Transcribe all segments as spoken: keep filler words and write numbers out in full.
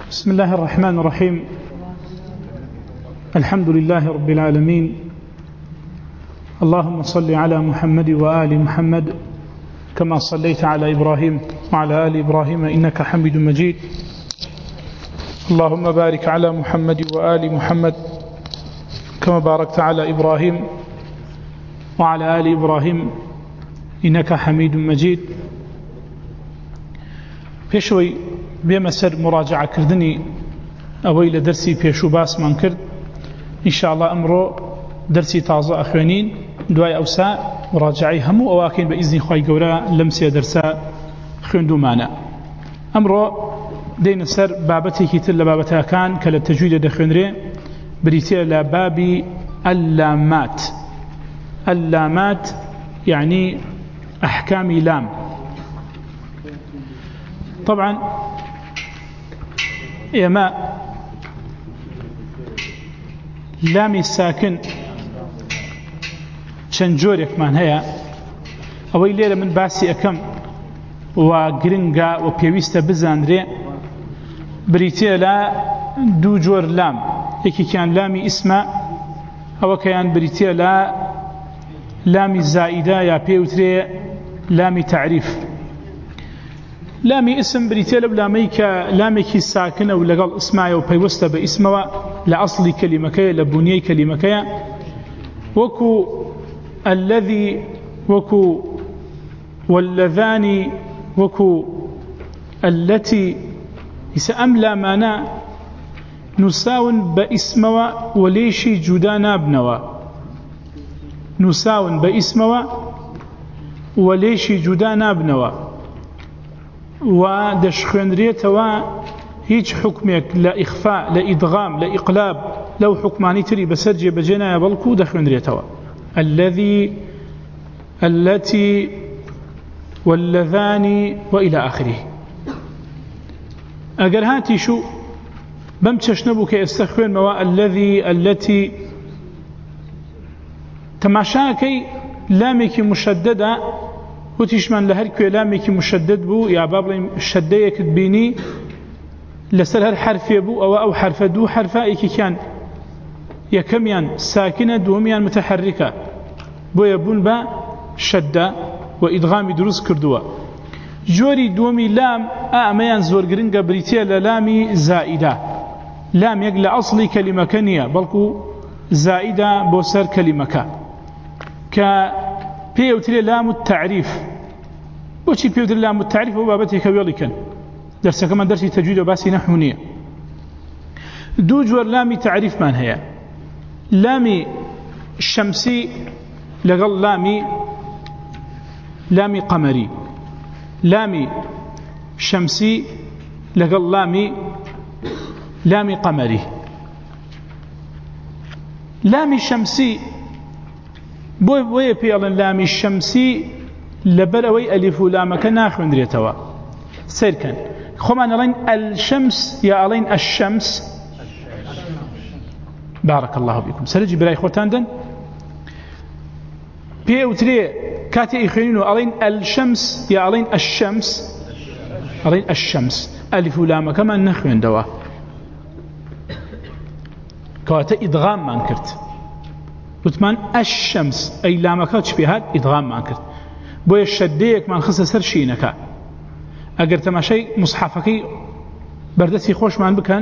بسم الله الرحمن الرحيم. الحمد لله رب العالمين. اللهم صل على محمد وآل محمد كما صليت على إبراهيم وعلى آل إبراهيم إنك حميد مجيد. اللهم بارك على محمد وآل محمد كما باركت على إبراهيم وعلى آل إبراهيم إنك حميد مجيد. پێشەوەی بێمە سەر مراجعەکردنی ئەوەی لە دەرسی پێشوو باسمان کرد، ئینشاءالله ئەمڕۆ دەرسی تازە ئەخوێنین، دوای ئەوسا مراجعەی هەموو ئەواکەین بە ئیزنی خوای گەورە لەم سێ دەرسە خوێندومانە. ئەمڕۆ دێنە سەر بابەتێکی تر لە بابەتەکان کە لە تەجویدە دەخوێنرێ، بریتە لە بابی اللامات. اللامات يعني أحكام لام. طبعا إما لامي الساكن چەند من هەیە، ئەوەی لێرە من باسی ئەەکەم و گرنگە و پێویستە بزانرێ، بریتە لە دوو جۆر لام. یەکێکیان لامی ئیسمە، ئەوەکەیان بریتە لە لامی زائیدە یا پێوترێ لامی تعریف. لامی اسم بریتە لەو لامەی کە لامێکی ساکنە و لەگەڵ ئسمایە و پەیوەستە بە ئیسمەوە لە ئەسڵی کەلیمەکەیە، لە بونیەی کەلیمەکەیە، وەکو الذي وەکو واللذانی وەکو التي. ئیسە ئەم لامانە نووساون بە ئیسمەوە و لێشی جودا نابنەوە، نووساون بە ئیسمەوە و لێشی جودا نابنەوە و دەشخوێنرێتەوە. هیچ حکمێک لە ئیخفا، لە ئیدغام، لە ئیقلاب لەو حکمانی تری بەسەر جێبەجێ نایە، بەڵکو دەخوێنرێتەوە. الذي التي واللذانی وإلى آخره. ئەگەر هاتیشو بەم چەشنە بوو کە ئێستا خوێنمەوە الذي التي، تەماشاکەی لامێکی مشددە، وتیشمان لە هەر کوێ لامێکی مشدد بوو یا با بڵێم شەدەیەکت بینی لەسەر هەر حرفێ بوو، ئەوە ئەو حرفە دوو حرفە یەکێکیان یەکەمیان ساکنە، دووەمیان متحرکە، بۆیە بوون بە شەدە و ئیدغامی دروست کردووە. جۆری دووەمی لام ئەمەیان زۆر گرنگە، بریتە لە لامی زائیدە. لامێک لە ئەسڵی کەلیمەکە نییە، بەڵکو زائیدە بۆ سەر کەلیمەکە، کە پێوترێ لام التعریف. بۆچی پێوترێ لام التعریف؟ بۆ بابەتێکە وێڵیکەن، دەرسەکەمان دەرسی تەجوید و باسی نەحو نییە. دوو جۆر لامی تعریفمان هەیە، لامی شەمسی لەگەڵ لامی لامی قەمەری. لامی شەمسی لەگەڵ لامی لامی قەمەری. لامی شەمسی بۆی بۆیە پێڵن لامی شەمسی لەبەر ئەوەی ئەلیف و لامەکە ناخوێنرێتەوە. سیرکەن خۆمان ئەڵێن الشەمس یا ئەڵێن الشەمس؟ بارك الله بكم. سەرنجی برای خۆتان دەن پێوترێ کاتێ ئیخوێنین و ئەڵێن الشەمس یا ئەڵێن الشەمس؟ ئەڵێن الشەمس، ئەلیف و لامەکەمان نەخوێندەوە، کەواتە ئیدغاممان کرد. وتمان الشەمس، ئەی لامەکە چ پێ هات؟ ئیدغاممان کرد، بۆیە شەدەیەکمان خستە سەر شینەکە. ئەگەر تەماشای مصحفەکەی بەردەستی خۆشمان بکەن،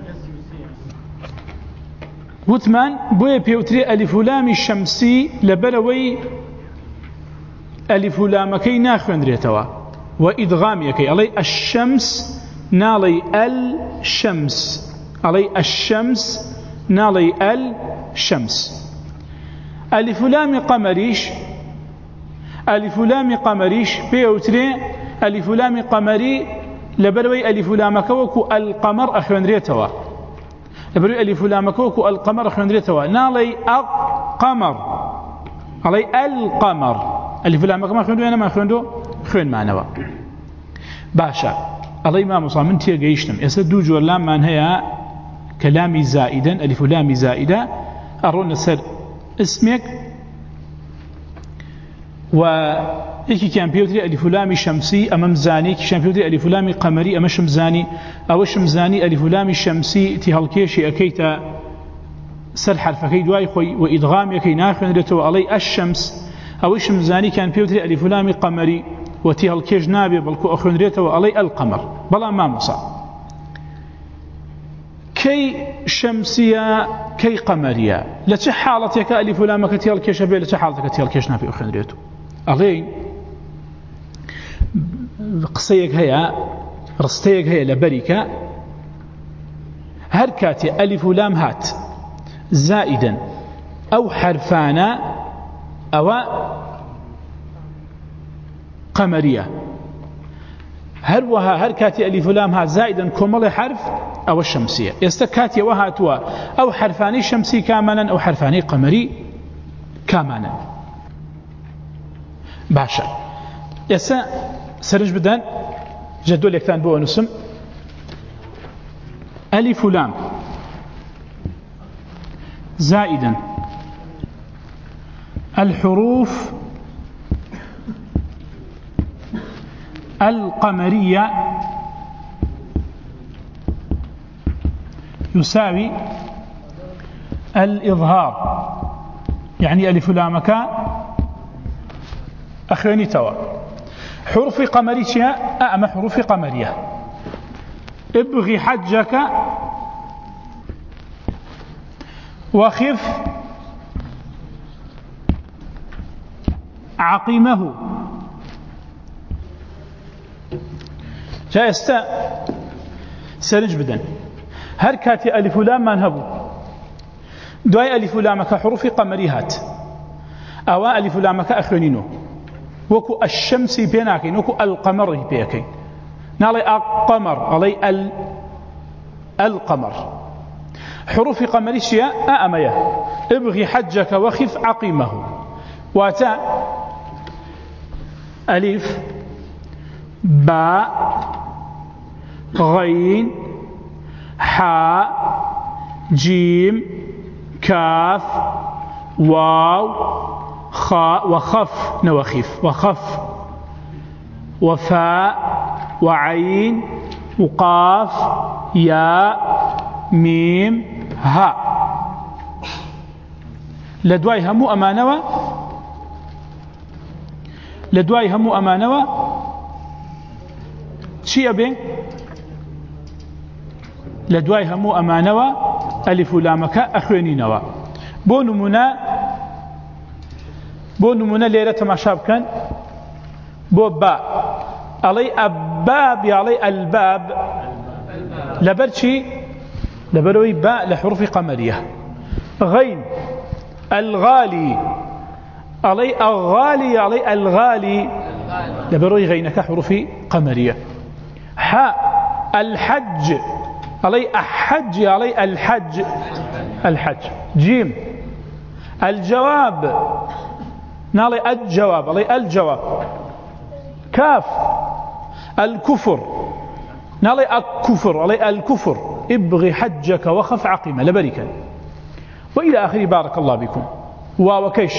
وتمان بۆیە پێوترێ ئەلیف و لامی شەمسی لەبەرەوەی ئەلیف و لامەکەی ناخوێنرێتەوە و ئیدغامیەکەی. ئەڵێ الشەمس ناڵێ الشەمس، ئەڵێ الشەمس ناڵێ الشەمس. ئەلیف و لامی قەمەریش، ئەلیف و لامی قەمەریش پێوترێ ئەلیف و لامی قەمەری لەبەرەوەی ئەلیف و لامەکە وەکو القەمەر ئەخوێنرێتەوە، لەبەرەوەی ئەلیف و لامەکە وەکو القەمەر ئەخوێنرێتەوە، ناڵێ القەمەر، ئەڵێ القەمەر. ئەلیف و لامەکەمان خوێندووە یا نەمان خوێندووە؟ خوێنمانەوە. باشە، ئەڵێ مامۆستا من تێگەیشتم، ئێستا دوو جۆر لاممان هەیە کە لامی زائیدەن، ئەلیف و لامی زائیدە، ئەڕۆنە سەر اسمێک و يكي كان بيوتري ألف لام شمسي أمام زاني كان بيوتري ألف لام قمري أمام شمزاني أو شمزاني ألف لام شمسي تهالكيشي أكيتا سر حرفكي دواي خوي وإدغام يكي ناخن رتو علي الشمس أو شمزاني كان بيوتري ألف لام قمري وتهالكيش نابي بلكو أخن رتو علي القمر بلا ما مصع كي شمسية كي قمرية لتش حالتك ألف لام كتهالكيش بي لتش حالتك كتهالكيش نابي أخن رتو علي قصيك هيا رستيك هيا لبركة هركاتي ألف لام هات زائدا أو حرفانا أو قمرية هروها هركاتي ألف لام هات زائدا كمل حرف أو الشمسية يستكاتي وهاتوا أو حرفاني شمسي كاملا أو حرفاني قمري كاملا باشا يسا سرنج بدان جدول يكتان بو نسم ألف لام زائدا الحروف القمرية يساوي الإظهار يعني ألف لامك أخواني توا حروف قمرية أعمى حروف قمرية ابغي حجك وخف عقيمه جاء استا سرنج بدن هركاتي ألف لام ما نهبو دواي ألف لامك حروف قمريهات أو ألف لامك أخوانينو وكو الشمس بيناكين وكو القمر بيكين نالي القمر علي ال القمر حروف قمرية أأمية ابغي حجك وخف عقيمه واتا ألف باء غين حاء جيم كاف واو خاء وخف نوخف وخف وفاء وعين وقاف ياء ميم ها لدواي همو أمانوا لدواي همو أمانوا شيء أبين لدواي همو أمانوا ألف لامك أخوانينوا بونو منا بونو منا ليلة ما شاب كان بو باء علي أباب علي الباب لبرشي لبروي باء لحروف قمرية غين الغالي علي الغالي علي الغالي لبروي غينك حروف قمرية حاء الحج علي أحج علي الحج الحج جيم الجواب نالي الجواب علي الجواب كاف الكفر نالي الكفر علي الكفر ابغي حجك وخف عقيمة لبركة وإلى آخر بارك الله بكم وكيش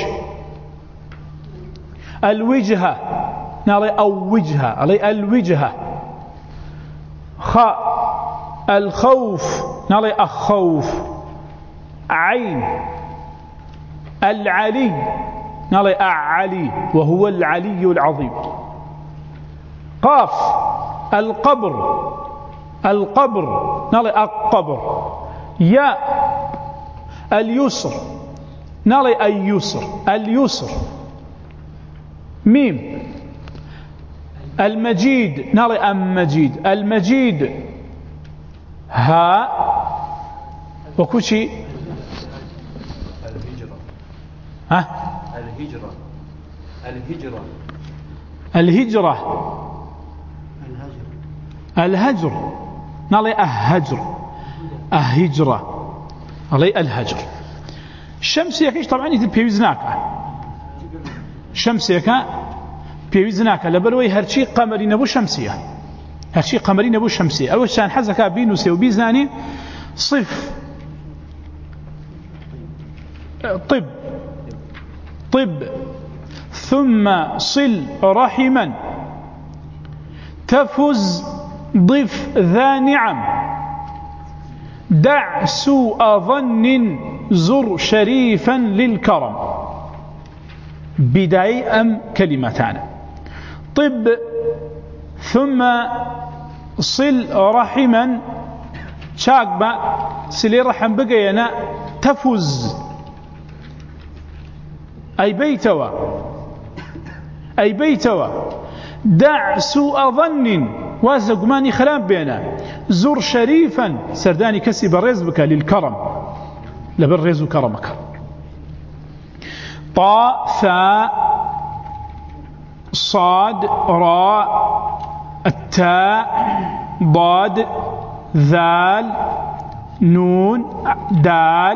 الوجهة نالي أو وجهة علي الوجهة خاء الخوف نالي أخوف عين العلي نالي أعلي وهو العلي العظيم قاف القبر القبر نالي القبر يا اليسر نالي اليسر اليسر ميم المجيد نالي المجيد المجيد ها وكوشي الهجرة ها الهجرة الهجرة الهجرة الهجر نالي الهجر الهجرة علي الهجر الشمس يكيش طبعا يتبيوزناك الشمس يكا بيوزناك لبروي هرشي قمري نبو شمسية هرشي قمري نبو شمسية أول شان حزكا بينوسي وبيزناني صف طب طب ثم صل رحما تفز ضف ذا نعم دع سوء ظن زر شريفا للكرم. بداية أم كلمتان. طب ثم صل رحما شاقبة سلي رحم بقينا تفز أي بيتوا أي بيتوا دع سوء ظن وازقماني خلاب بينا زر شريفا سرداني كسي برز بك للكرم لبرز كرمك. طاء ثاء صاد راء التاء ضاد ذال نون دال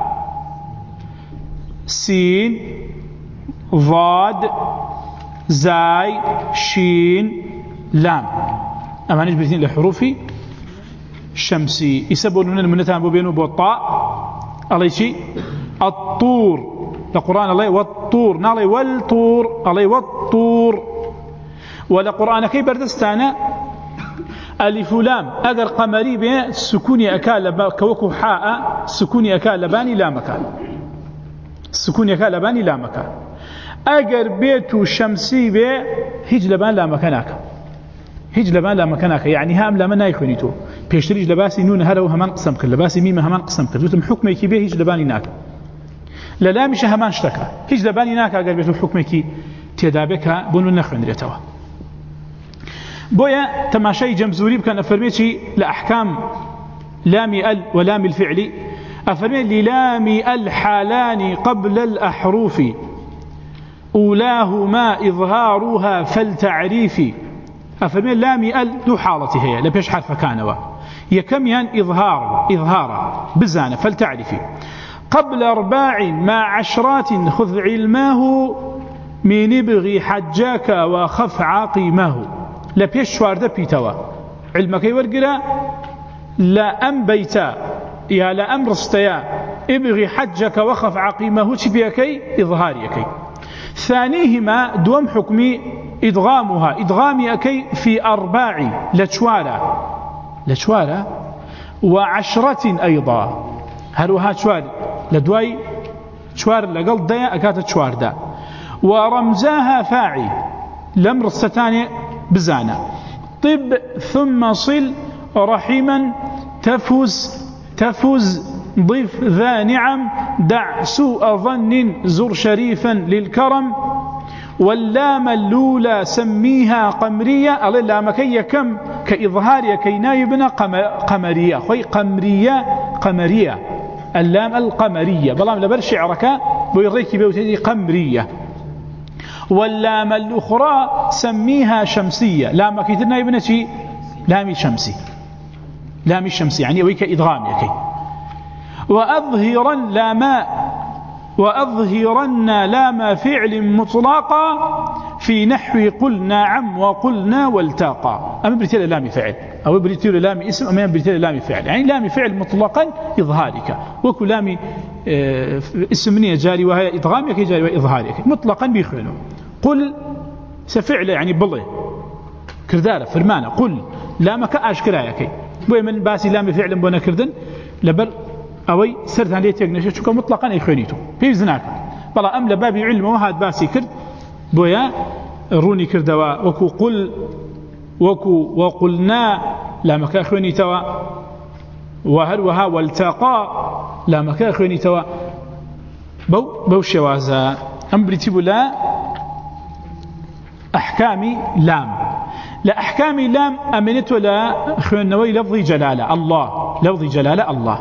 سين ضاد زاي شين لام. أما نجبر اثنين لحروفي شمسي يسبون من المنتان بوبين وبوطاء الله يشي الطور لقرآن الله والطور نالي والطور الله والطور. ولا قرآن كي بردستانا ألف لام أجر قمري به سكوني أكال كوكو حاء سكوني أكال لباني لا مكان سكوني أكال لباني لا مكان أجر بيت شمسي به هيج لبان لا مكانك هيج لبان لا مكانك يعني هام لا منا يخونيتو بيشتريج لباسي نون هذا وهمان قسم كل لباسي ميم همان قسم كل وتم حكمي كي به هيج لباني ناك لا لا مش همان اشتكى هيج لباني ناك أجر بيت حكمي كي تدابك بنو نخون ريتوا. بويا تماشي جمزوري كان أفرميتي لأحكام لامي ال ولام الفعل أفرمي للامي الحالان قبل الأحروف أولاهما إظهارها فالتعريف. أفرمي لامي ال دو حالتي هي لبيش حرف كانوا يكميان إظهار إظهار بزانة فالتعريف قبل أرباع مع عشرات خذ علماه من ابغي حجاك وخف عاقيمه. لبيش شوارده بيتوا علمك يورقلا لا أم بيتا يا لا أم رستيا ابغي حجك وخف عقيمه تبيكي إظهاريكي. ثانيهما دوم حكمي إدغامها إدغاميكي في أرباع لشوارا لشوارا وعشرة أيضا هلوها شوار لدواي شوار لقل ديا أكاتت شوار دا ورمزاها فاعي لم رستاني بزانا. طب ثم صل رحما تفز تفز ضف ذا نعم دع سوء ظن زر شريفا للكرم. واللام اللولى سميها قمرية الله لامكي كم كإظهار كي نايبنا قمرية خوي قمرية قمرية اللام القمرية بلام لبر شعرك بيريك بيوتي قمرية. واللام الأخرى سميها شمسية لامك يتنا ابنتي لامي شمسي لامي شمسي يعني ويك إدغام يكي. وأظهرا لاما وأظهرن لام فعل مطلقا في نحو قل نعم وقلنا والتاقا. أما بريتيل لام فعل أو بريتيل لام اسم أما بريتيل لام فعل يعني لام فعل مطلقا إظهارك وكل لام اه اسمني جاري وهي إدغامك جاري وإظهارك مطلقا بيخلونه. قل سفعل يعني بله كردارة فرمانة قل لامك أشكرايك بوي من باسي لام فعل بونا كردن لبر أوي سرت عليه تجنش شو مطلقا يخونيته في زناك بلا أم لبابي علم وهاد باسي كرد بويا روني كردوا وكو قل وكو وقلنا لامك أخونيتوا وهل وها والتقى لامك أخونيتوا بو بو شوازا أم بريتيبو لا أحكامي لام لا أحكامي لام أمنت ولا خنوي لفظي جلالة الله لفظي جلالة الله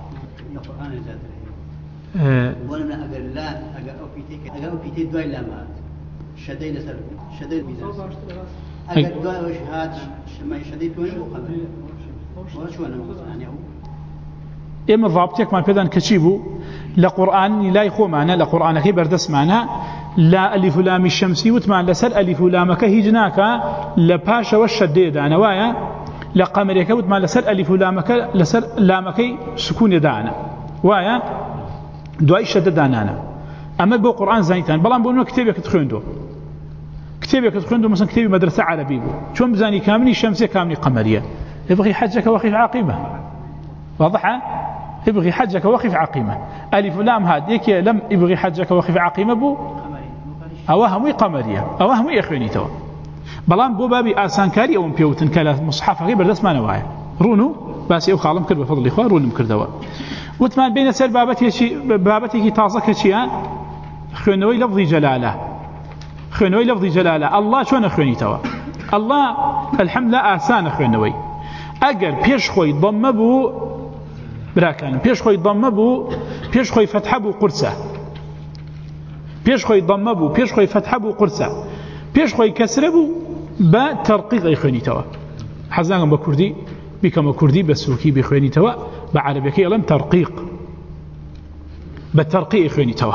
ولا أجر لا أجر أو بيتك أجر أو بيتك دواي لامات شديد سر شديد بيزاس أجر دواي وشهاد شما شديد وين وخبر وشو أنا يعني هو إما ضابطك ما بدن كشيبو لقرآن لا يخو معنا لقرآن كي بردس معنا لا ألف لام الشمسي وتمان لسر ألف لامك هجناك لباشا والشديد أنا وايا لقمرك وتمان لسر ألف لامك لسر لامك سكون دانا وايا دواي شدد دانانا أما بو قرآن زانيتان بلان بو كتابك تخوندو كتابك تخوندو مثلا كتابي مدرسة عربي بو شون بزاني كاملي شمسية كاملي قمرية يبغي حجك وخف عقيمة واضحة يبغي حجك وخف عقيمة ألف لام هاد يكي لم يبغي حجك وخف عقيمة بو أوهمي قمرية أوهمي إخواني توا بلان بو بابي آسانكاري أو مبيوتن كلا مصحف غير بردس ما نوايا رونو بس يو خالم كرد بفضل إخوان رونو مكردوا وثمان بين سر بابتي بابتي تازك شيئا خوانوي لفظي جلالة خوانوي لفظي جلالة الله شون خواني توا الله الحمد لله آسان خوانوي أجر بيش خوي ضم بو براكان بيش خوي ضم بو بيش خوي فتح بو قرصة بيش خوي ضم بو بيش خوي فتح بو قرصة بيش خوي كسر بو بترقيق أي خواني توا حزناهم بكردي بكم كردي بسوكي بخواني توا بعربي كي لم ترقيق بالترقيق خواني توا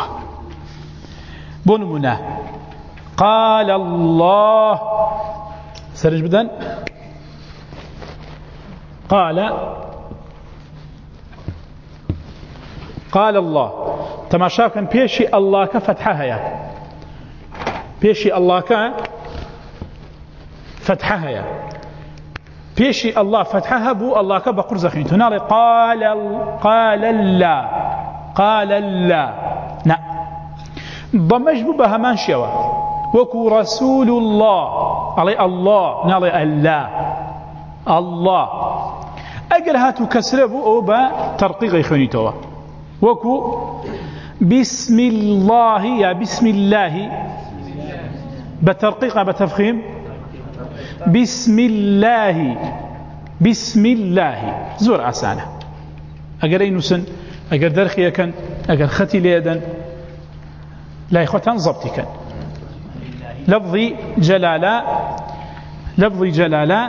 بنمنا قال الله سرج بدن قال قال الله تماشا كان بيشي الله كفتحها يا بيشي الله كفتحها يا بيشي الله فتحها بو الله كبقر زخين تنالي قال قال لا قال لا لا ضمج بو بهمان شوا وكو رسول الله علي الله نالي الله الله أجل هاتو كسربو أو با ترقيق يخوني توا وكو بسم الله يا بسم الله بترقيق بتفخيم بسم الله بسم الله زور أسانة أجل أي نسن أجل درخي كان أجل ختي ليدا لا يخوتان ضبطي كان لفظي جلالة لفظي جلالة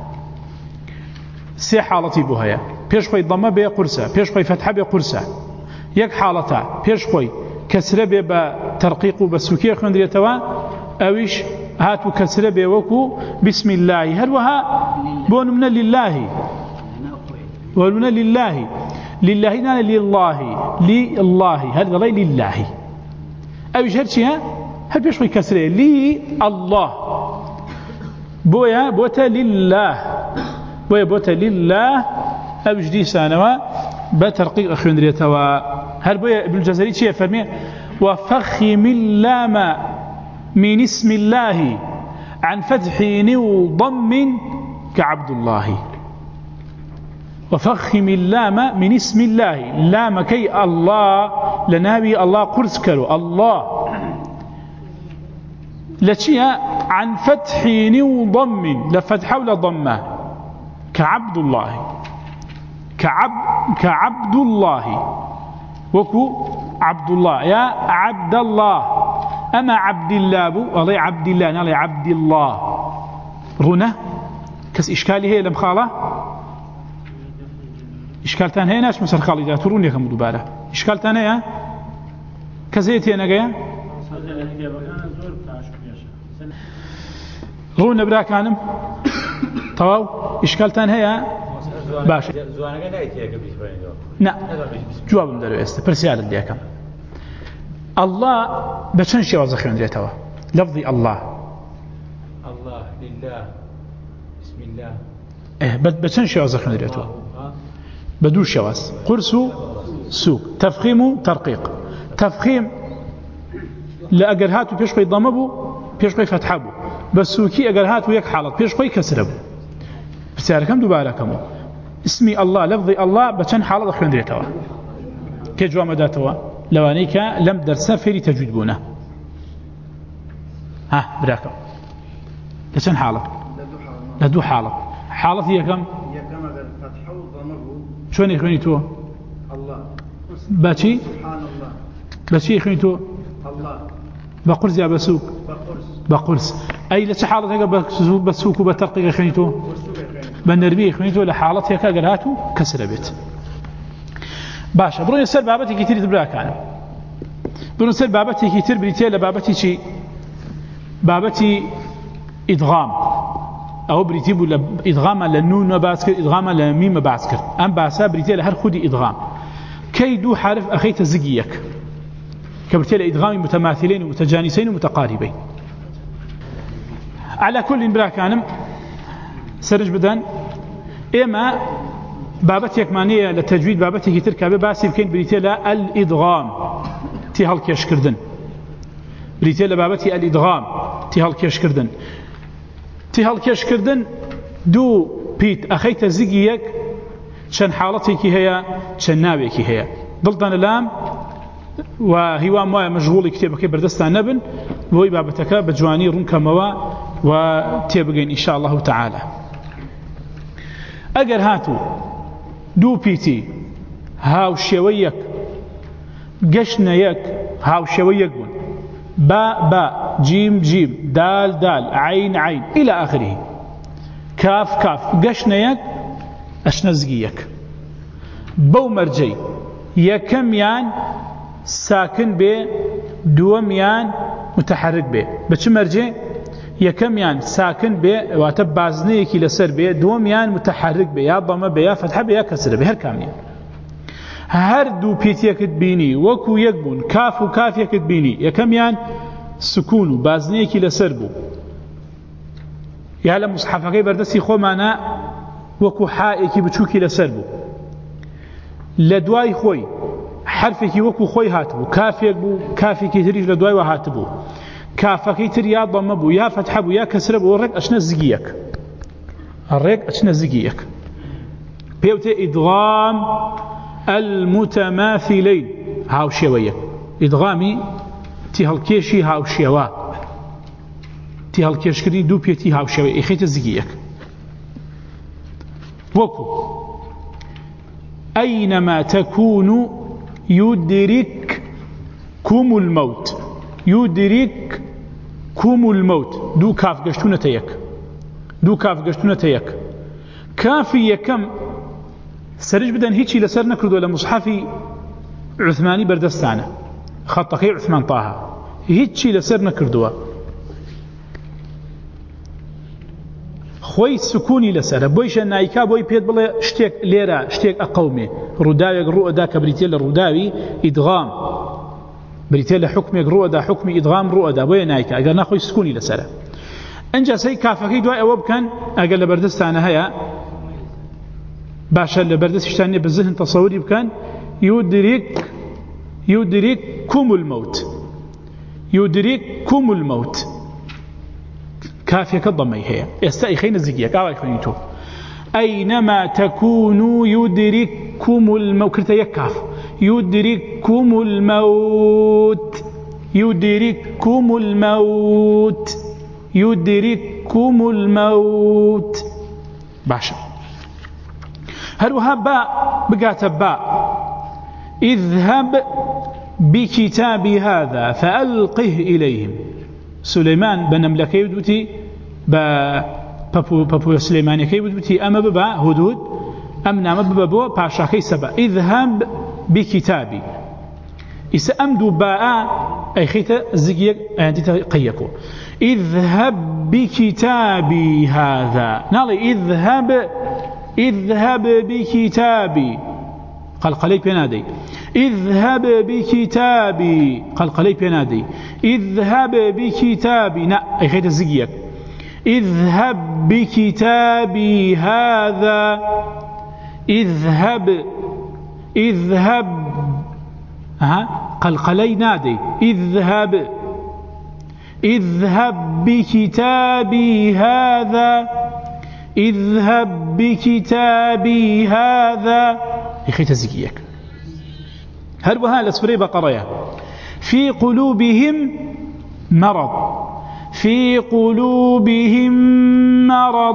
سي حالتي بوهايا بيش خوي ضمه بي قرصة بيش خوي فتحة بي قرصة يك حالتا بيش خوي كسره بي بترقيق بسوكية خندريتوا أويش هاتو كسره بي وكو بسم الله هل وها بونمنا لله بونمنا لله لله نانا لله لله هل ضلي لله أويش هرشيها هل بيش خوي كسره لي الله بويا بوتا لله ويبوت لله أبجدي سانوا بترقيق أخوان ريتوا هل بويا ابن الجزري شيء فرمي وفخم اللام من اسم الله عن فتح وضم كعبد الله وفخم اللام من اسم الله لام كي الله لنبي الله قرص كرو الله لشيء عن فتح وضم لفتح ولا ضمه كعبد الله كعب كعبد الله وكو عبد الله يا عبد الله أما عبد الله بو والله عبد الله نالي عبد الله رونه كس إشكالي هي لم خاله إشكال تان هي ناس مثل خالي ترون يكم دوباره إشكال تان هي كزيتي أنا جاي رونه برا كانم طواو إشكالتان هي باش نا جواب مدرو است برسيال ديكم الله بچن شي وازخ يندريتوا لفظي الله الله لله بسم الله اه بچن شي وازخ يندريتوا بدو شواس قرسو سوق تفخيم ترقيق تفخيم لا اگر هاتو پیش خوي ضمبو پیش خوي فتحبو بس سوكي اگر هاتو يك حالت پیش خوي كسربو بسياركم دوباره كمو اسمي الله لفظي الله بچن حالة خوندريتوا كجوا مداتوا لوانيك لم درسا فيري تجويد بونا ها براكم بچن حالة لدو حالة حالة هي كم يكما الفتح وضمه شلون يخونيتوا الله باتي سبحان الله باتي يخونيتوا الله بقرز يا بسوق بقرص بقرز أي لش حالة بسوق وبترقيق يخونيتوا بالنربية خنيتو لحالتها كاقراتو كسر بيت باشا برون يسال بابتي كتير تبراك أنا برون يسال بابتي كتير بريتيا لبابتي شي بابتي إدغام أو بريتي بولا إدغام للنون ما باسكر إدغام للميم ما باسكر أم باسا بريتيا لهر خودي إدغام كي دو حرف أخيت زقيك كبرتي إدغام متماثلين ومتجانسين ومتقاربين. على كل برا كانم سرج بدن إما بابتك مانية للتجويد بابتك تركب باسي بكين بريتي لا الإدغام تهال كيش كردن بريتي لبابتي الإدغام تهال كيش كردن تهال كيش كردن دو بيت أخيت زيجيك شن حالتك هي شن نابك هي ضلتنا لام وهو ما مشغول كتابك بردستان نبن وهي بابتك بجواني رنك موا وتبقين إن شاء الله تعالى. أجر هاتو دو بيتي هاو شويك قشنا يك هاو شويك بون باء باء جيم جيم دال دال عين عين إلى آخره كاف كاف قشنا يك أشنزقيك بو مرجي يكم يان ساكن بي دوم يان متحرك بي بچ مرجي يكم يان ساكن بي واتب بازنيكي لسر بي دوم يان متحرك بي يا ضم بي يا فتح بي يا كسر بي هر كامل هر دو بيت يكت بيني وكو يكبون كاف وكاف يكت بيني يكم يان سكون بازنيكي لسر بو يا لمصحفك بردسي خو معنا وكو حائكي بچوكي لسر بو لدواي خوي حرفك وكو خوي هاتبو كافيك بو كافيك تريج لدواي وهاتبو كافك تر يا ضم بو يا فتح بو يا كسر بو الرق اشنا زقيك الرق اشنا زقيك بيوتي ادغام المتماثلين هاو شويه ادغامي تي هلكيشي هاو شوا تي هلكيش كدي دو بيتي هاو شويه اخيت زقيك وكو أينما تكونوا يدرككم الموت يدرككم الموت دو كاف قشتونة تيك دو كاف قشتونة تيك كافي يكم سرج بدن هيتشي لسر نكردو لمصحفي عثماني بردستانة خطقي عثمان طه هيتشي لسر نكردو خوي سكوني لسر بويش نايكا بوي بيد بلا شتيك ليرا شتيك اقومي روداوي رؤدا كبريتيل روداوي ادغام بريتيل حكم رؤدا حكم ادغام رؤدا بوي نايكا اگر ناخوي سكوني لسر انجا سي كافكي دوا او كان اگر لبردستانه هيا باشا لبردستانه بالذهن تصوري بكان يدرك يدرككم الموت يدرككم الموت كافية كالضمي هي يستأخين الزقية كاوي خلينتو أينما تكونوا يدرككم الموت كرتا يكاف يدرككم الموت يدرككم الموت يدرككم الموت باشا هلوها باء بقات باء اذهب بكتاب هذا فألقه إليهم سليمان بنملكه يدوتي بابو بابو سليماني كي يدوتي أما ببا هدود أم نام ببا بو باشا كي سبا اذهب بكتابي إسا أمدو باء أي خيطة زقيق أنت قيكو اذهب بكتابي هذا نالي اذهب اذهب بكتابي قال قلي بينادي اذهب بكتابي قال قلي بينادي اذهب بكتابي نا أي خيطة زقيق اذهب بكتابي هذا اذهب اذهب ها قال قلي نادي اذهب اذهب بكتابي هذا اذهب بكتابي هذا يخي تزكيك هل وها لسفري بقرية في قلوبهم مرض في قلوبهم مرض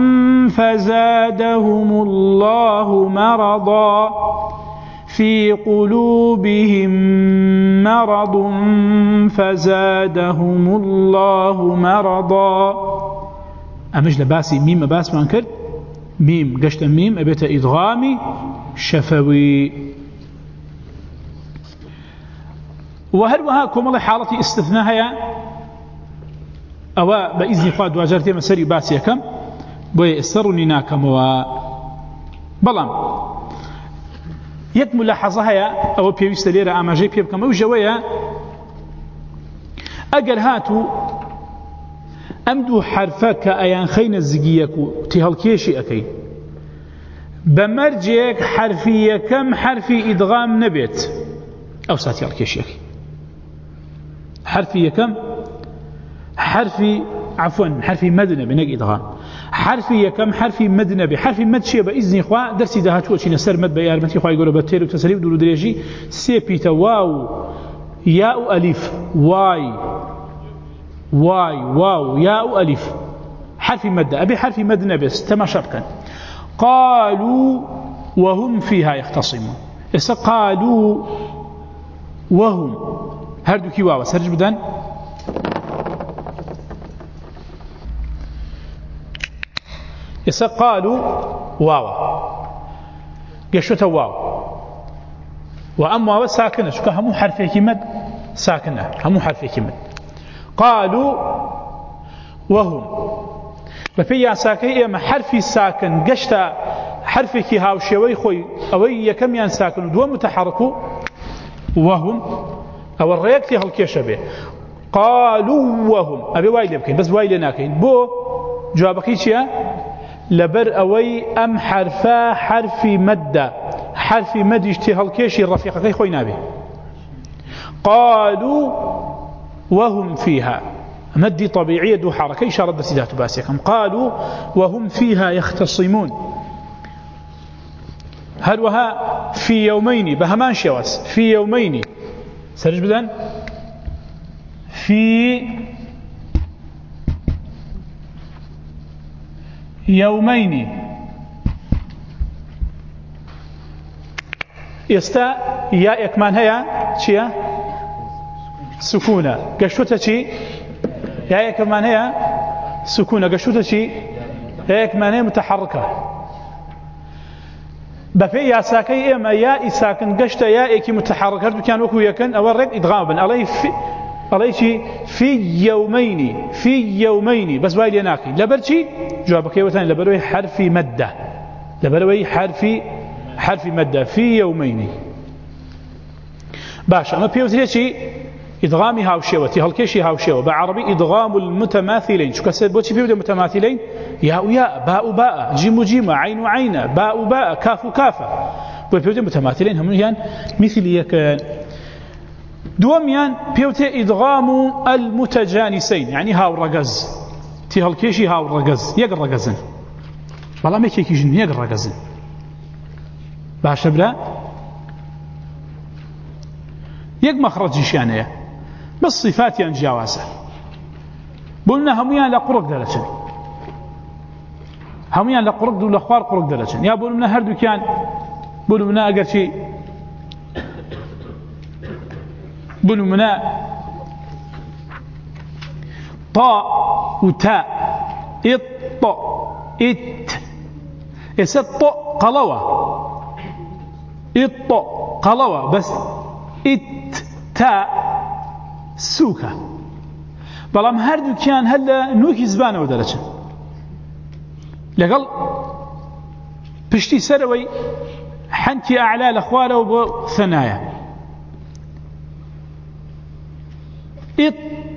فزادهم الله مرضا في قلوبهم مرض فزادهم الله مرضا أمش لباسي ميم باس ما انكر ميم قشت ميم أبيت إدغامي شفوي وهل وهاكم الله حالتي استثناها أو بإذن قاد واجرتي مسري باسي كم بوي استرني ناكم و بلام يك ملاحظة هيا أو بيوست ليرة أماجي بيبكم أو جوية ئەگەر هاتوو ئەم دوو حرفە کە ئەیان خەینە زگیەک و تی هەڵکێشی ئەەکەی بە مەرجێک حرفی یەکەم حرفی ئیدغام نەبێت ئەو ساتی هەڵکێشیەکەی حرفی یەکەم حرفی عفوا حرفی مەد نەبێ نەک ئیدغام حرفی یەکەم حرفی مەد نەبێ حرفی مەد چییە بە ئیزنی خوا دەرسی داهاتووە چینە سەر مەد بە یارمەتی خوای گەورە بە تێر و تەسەلی و دوور و درێژی سێ پیتە واو یا و ئەلیف وای واي واو ياء ألف حرف مد أبي حرف مد نبس تماشى بكن قالوا وهم فيها يختصمون إسا قالوا وهم هردو كي واو سرج بدن إسا قالوا واو قشوة واو وأم واو ساكنة شكا همو حرف مد ساكنة همو حرف مد قالوا وهم بفيا ساكن اما حرفي ساكن قشتا حرفك هاوشوي خوي اوي كم يان ساكن دو متحركوا وهم او الريكتي هالكيشه به قالوا وهم ابي وايل يمكن بس وايل ناكين بو جوابك شيء لبر اوي ام حرفا حرفي مد حرفي مد يشتي هالكيشي الرفيقه خوي نابي قالوا وهم فيها مدي طبيعية دو حركة إشارة درسيدات باسيكم قالوا وهم فيها يختصمون هل وها في يومين بهمان شواس في يومين سرج بدن في يومين يستا يا إكمان هيا شيا سكونة قشوتها شي يا كمان هي سكونة قشوتها شي يا كمان هي متحركة بفي يا ساكي إما يا ساكن قشتا يا إيكي متحركة كان وكو يكن أورق إدغاما علي في علي شي في يومين في يومين بس وايل يناقي لبرشي جوابك يوتاني لبروي حرفي مدة لبروي حرفي حرفي مدة في يومين باشا أما بيوتري شي إدغامي هاوشيوة هالكيشي هاوشيوة بعربي إدغام المتماثلين شو كسر بوتشي فيه متماثلين ياء وياء باء باء جيم جيم عين عين باء باء كاف كافة بيوتي متماثلين هم يعني مثل يكن دوميان بيوتي إدغام المتجانسين يعني هاو رجز تي هالكيشي هاو رجز يقر رجزن والله ما كيكي جن يقر رجزن باشا يق مخرج شانه بس صفات يعني جوازه قلنا هميان لقرق درجه هميان لقرق دول اخوار قرق درجه يا بقولنا هردو كان بقولنا اجر شيء بقولنا طاء وتاء اط ات يسط قلوه اط قلوه بس ات تاء سوكا بلام هردو كان هلا نوكي زبانه ودرجه لقل بشتي سروي حنتي اعلى الاخوار وثنايا ات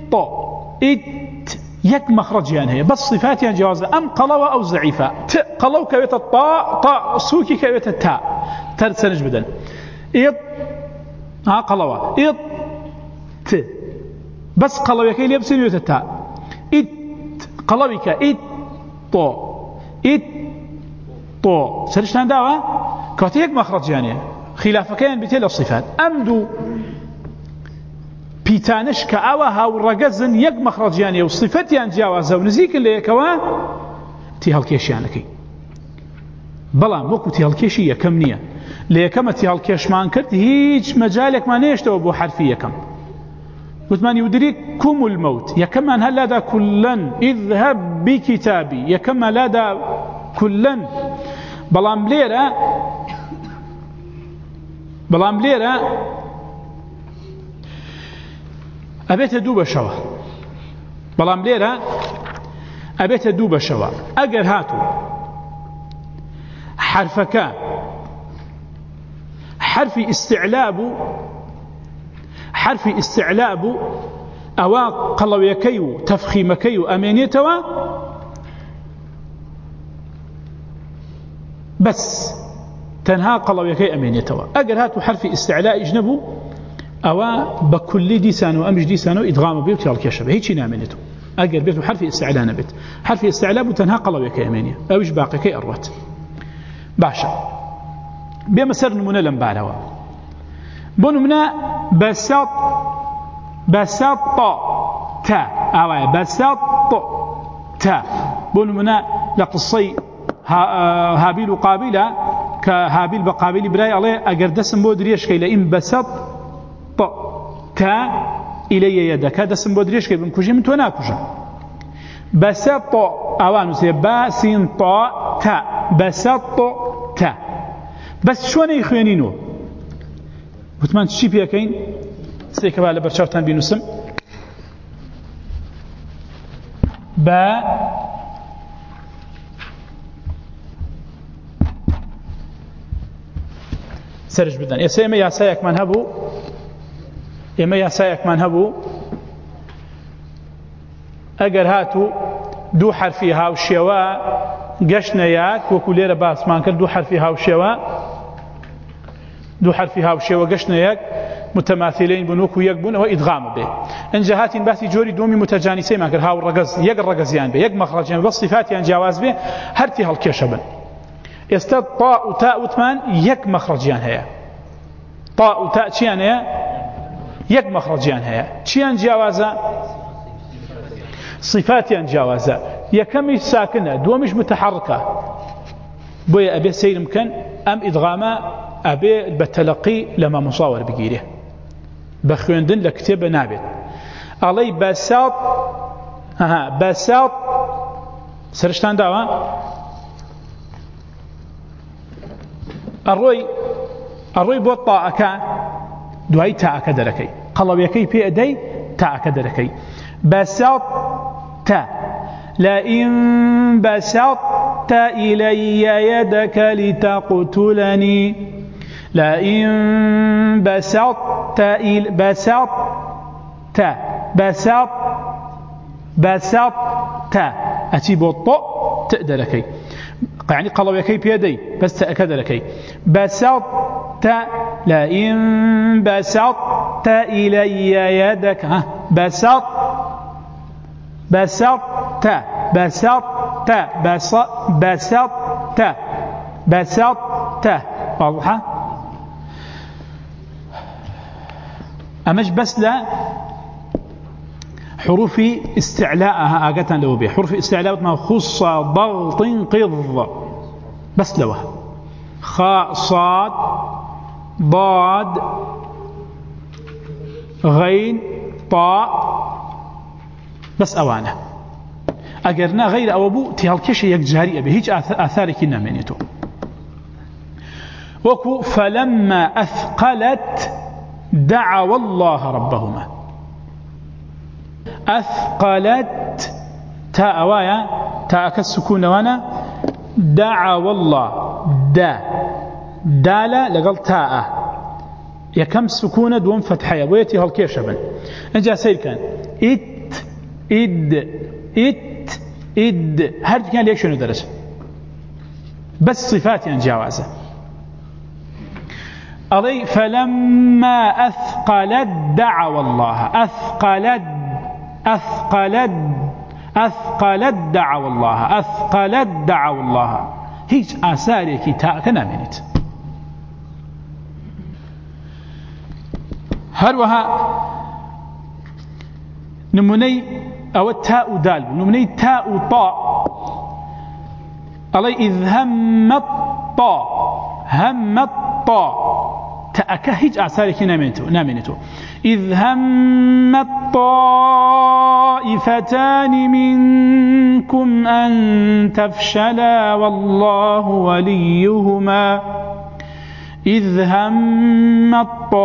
ات يك مخرج يعني هي بس صفات يعني جوازه ام قلوه او ضعيفه قلو كبيت الطاء طاء سوكي كبيت التاء ترسنج بدل ات ها قلوه ات بس قلوي كي يبسن يتتا ات قلوي ك ات طو ات طو سرشتان داوا كاتيك مخرج يعني خلاف كان بتل الصفات امدو بيتانش كاوا هاو رجزن يق مخرج يعني وصفات يعني جواز ونزيك اللي كوا تي هالكيش يعني كي بلا موكو تي هالكيشيه كمنيه ليه كما تي هالكيش ما انكرت هيج مجالك ما نيشتو ابو حرفيه كم وثمان يدرككم الموت يا كما هل لدى كلا اذهب بكتابي يا كما لدى كلا بلام ليرة بلام ليرة أبيت دوب شوا بلام ليرة أبيت دوب شوا أجر هاتو حرفك حرف استعلاب حرف استعلاب أو قلو يكيو تفخيم كيو أمينيتوا بس تنها قلو يكي أمينيتوا أقل هاتو حرف استعلاء إجنبو أو بكل ديسان وأمج ديسان إدغام بيوتي الكشبه هيك نامنته أقل بيتو حرف استعلاء نبت حرف استعلاء بتنها قلو يكي أمينية أوش باقي كي أروت باشا بمسر نمونا لنبالوا بنمنا بسط بسط تا أو بسط تا بنمنا لقصي هابيل وقابيلة كهابيل بقابيل براي عليه أجردسم بودريش كي لئن بسط تا إلي يدك هذا سم بودريش كي بنكوجي من تونا كوجا بسط أوانو سي باسين طا تا بسط تا بس شو أنا يخوانينو وثمان تشي فيها كين سيك بقى لبرشاوتان بينوسم با سرج بدن يا سيما يا سايك من هبو يا يا سايك من هبو اگر هاتو دو حرفي هاو شوا قشنا ياك وكليرا باس ما كان دو حرفي هاو شوا دو حرفي هاو شوا قشنا ياك متماثلين بنوك ويقبون وإدغام به إن جهات باسي جوري دومي متجانسين ما كان هاو الرقص يق الرقصيان به يق مخرجيان به صفاتيان جواز به هرتي هالكيشبن يستد طاء وتاء وثمان يق مخرجيان هيا طاء وتاء تشيان هيا يق مخرجيان هيا تشيان جوازا صفاتيان جوازا يكمش ساكنة دومش متحركة بويا أبي سير مكان أم إدغاما أبي بالتلقي لما مصور بقيره بخوندن لكتب نابت علي بساط ها بساط سرشتان دعوة الروي الروي بوطا أكا دوهي تا أكا دركي قلو يكي في أدي تا أكا دركي بساط تا لئن بسطت إلي يدك لتقتلني لئن بسطت إل بسطت بسط بسطت أتيب الطاء تقدركي يعني قالوا يكي بيدي بس تأكد لكي بسطت لئن بسطت إلي يدك ها بسط بسطت بسطت بسط بسطت بسطت واضحة أمش بس لا حروف استعلاءها آقة لو به حروف استعلاء ما خص ضغط قض بس لوها خاء صاد ضاد غين طاء بس أوانه أجرنا غير أوبو تهالكش يكجاري أبي هيج آثارك نامنيتو وكو فلما أثقلت دعوا الله ربهما أثقلت تاء وايا تاء كالسكون وانا دعوا الله دا دالا لقل تاء يكم سكونة دون فتحية ويتي هالكيشبن نجا سير كان إت إد إت إد هرد كان ليك شنو درس بس صفات يعني جوازة أضي فلما أثقلت دعوا الله أثقلت أثقلت أثقلت دعوا الله أثقلت دعوا الله هيج آثار كتاء كنامنت هروها نمني أو التاء دال نمني تاء طاء علي إذ هم الطاء هم الطاء تأكهج أعسارك نامنتو نامنتو إذ هم الطائفتان منكم أن تفشلا والله وليهما إذ هم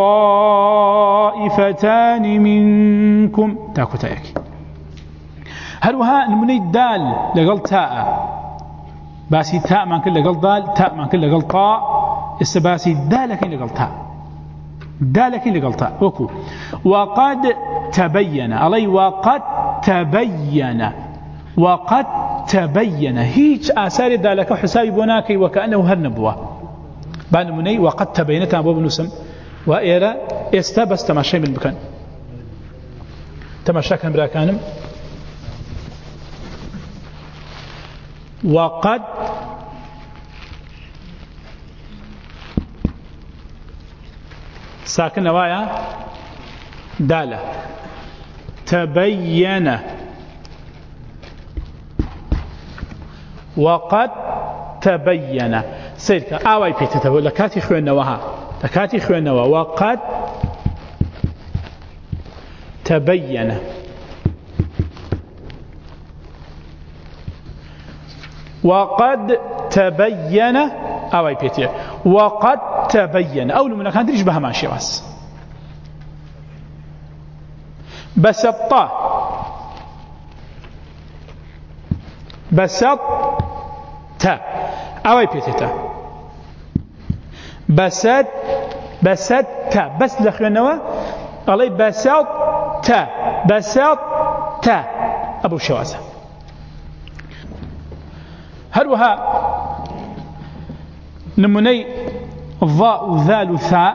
الطائفتان منكم تاكو تاكي هلوها المني دال لقل تاء باسي تاء ما كل لقل دال تاء ما كل لقل طاء السباسي دال لكن لقل تاء دالك اللي قلتها وكو وقد تبين علي وقد تبين وقد تبين هيج آثار دالك حسابي بناكي وكأنه هرنبوه بان مني وقد تبينت أبو بنسم وإيرا استبس تماشي من بكان تماشا كان براكانم وقد ساكن نوايا دالة تبين وقد تبين سيرك آواي بيتتبو لكاتي خوين نواها لكاتي خوين نوا وقد تبين وقد تبين أواي بيتي وقد تبين أول من كان دريش بها ماشي واس بسط بسط تا أواي بيتي بسط بسط تا بس لخينوا علي بسط تا بسط تا أبو شوازة هروها نمني الضاء ذال ثاء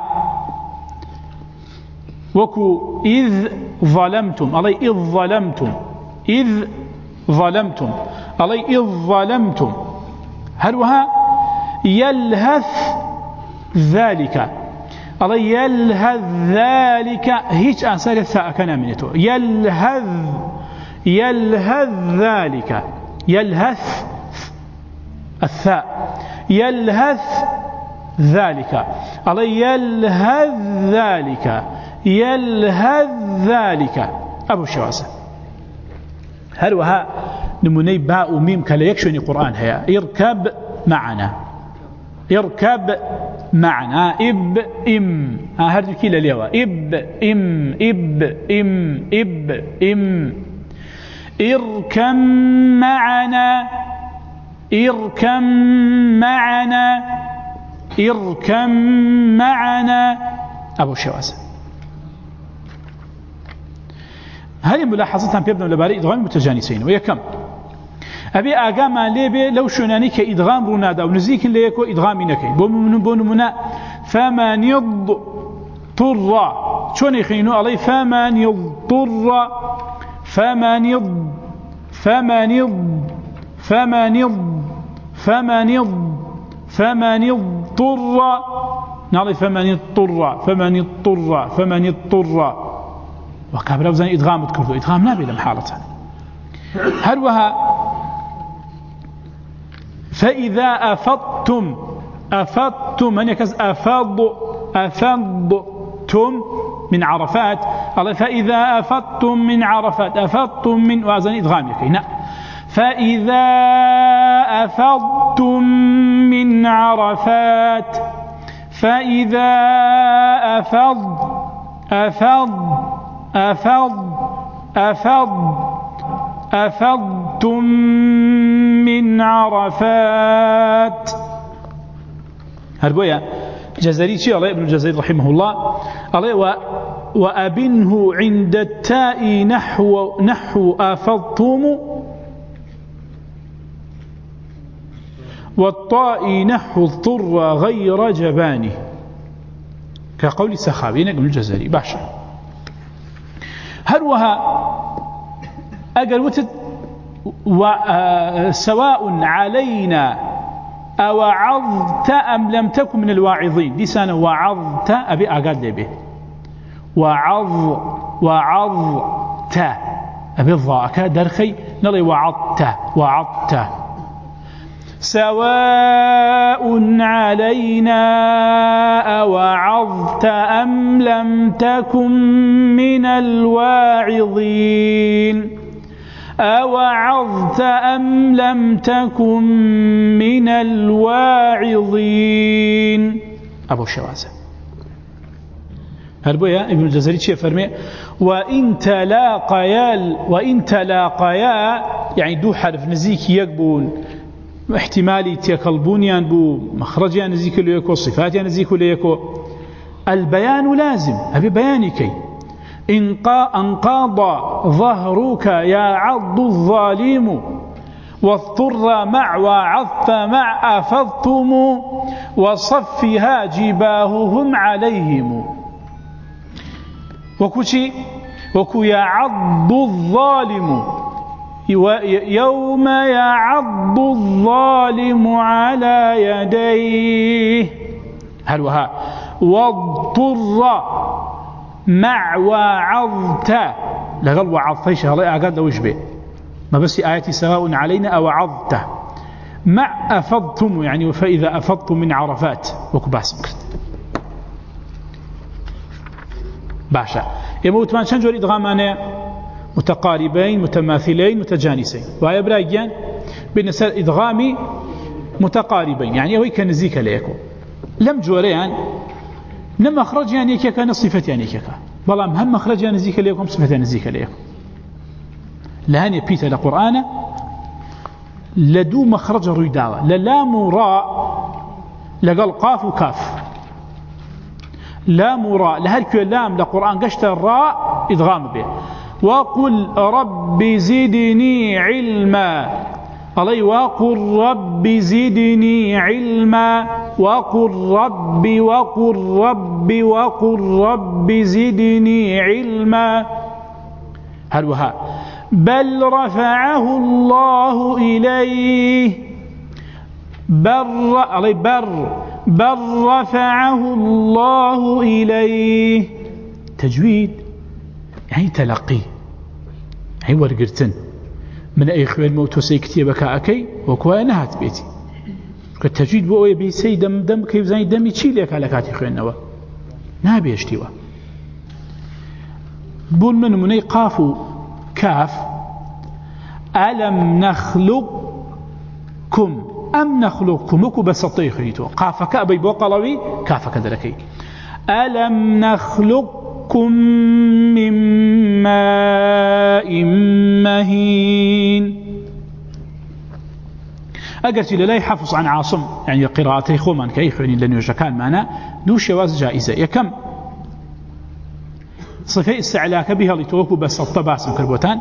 وكو إذ ظلمتم علي إذ ظلمتم إذ ظلمتم علي إذ ظلمتم هروها يلهث ذلك علي يلهث ذلك هيج أنصار الثاء كان منته يلهث يلهث ذلك يلهث الثاء يلهث ذلك علي يلهث ذلك يلهث ذلك أبو الشواسة هروها نمني باء وميم كلا يكشوني قرآن هيا اركب معنا اركب معنا اب ام هذا كلا اليوا اب ام اب ام اب ام اركب معنا اركب معنا اركب معنا أبو الشواسة هذه ملاحظتها بيبنوا لباري إدغام متجانسين وهي كم أبي أقام ليبي لو شناني كإدغام رونادا ونزيك ليكو إدغام نكي بونمنا فمن يضطر شون يخينوا علي فمن يضطر فمن يض فمن يض فمن يض فمن يض فمن يضطر نعرف فمن يضطر فمن يضطر فمن يضطر وكابر أوزان إدغام تكرفوا إدغام نابي لم حالتها هلوها فإذا أفضتم أفضتم من يكز أفض أفضتم من عرفات فإذا أفضتم من عرفات أفضتم من وأوزان إدغام يكي نعم فإذا أفضتم من عرفات فإذا أفض أفض أفض أفض أفضتم من عرفات هربويا جزري شيء الله ابن الجزري رحمه الله الله وأبنه عند التاء نحو نحو أفضتم والطاء نحو اضطر غير جبانه كقول السخاوي ابن الجزري باشا هروها أقل وتد سواء علينا أوعظت أم لم تكن من الواعظين دي سنة وعظت أبي أقل لي به وعظ وعظت أبي الضاء درخي نلي وعظت وعظت سواء علينا أوعظت أم لم تكن من الواعظين أوعظت أم لم تكن من الواعظين أبو الشوازة هربويا ابن الجزري شيء فرمي وإن تلاقيا وإن تلاقيا يعني دو حرف نزيك يقبون احتمالي تيكالبونيان بو مخرجيان نزيك ليكو صفاتيان نزيك ليكو البيان لازم أبي بيانك انقاض ظهرك يا عض الظالم واضطر مع وعظت مع أفضتم وصفها جباههم عليهم وكشي وكو يعض الظالم يوم يعض الظالم على يديه هل وها واضطر مع وعظت لقال وعظتيش هلا أقاد لو يشبه ما بس آياتي سواء علينا أو عظت مع أفضتم يعني فإذا أفضتم من عرفات وكباس بكرت باشا يموت من شنجور إدغامان متقاربين متماثلين متجانسين وهي براجيان بالنسبة إدغامي متقاربين يعني هو كنزيك ليكو لم جوريان لم أخرج يعني كان صفة يعني كا بلا هم مخرج يعني زيك ليكم صفة يعني زيك ليكم لهني بيت القرآن لدو مخرج ريداوة للام راء لقال قاف وكاف لام راء لهلك اللام لقرآن قشت الراء إدغام به وقل رب زدني علما علي وقل رب زدني علما وقل رب وقل رب وقل رب زدني علما هل وها بل رفعه الله إليه بر علي بر بل رفعه الله إليه تجويد يعني تلقي يعني ورقرتن من أي خوان موتوسي كتيبك أكي وكوا نهات بيتي التجويد بوئي بيسي دم دم كيف زي دمي تشيليك على كاتي خوان نوا نابي اشتوا بون من مني قافو كاف ألم نخلقكم أم نخلقكم وكو بسطي خيتو قافك أبي بوقلوي كافك ذلكي ألم نخلقكم من ماء مهين أقرت لا يحافظ عن عاصم يعني قراءته خوما كيخوني لن يجكان معنا دو شواز جائزة يكم صفة استعلاك بها لتوكو بسطة باسم كربوتان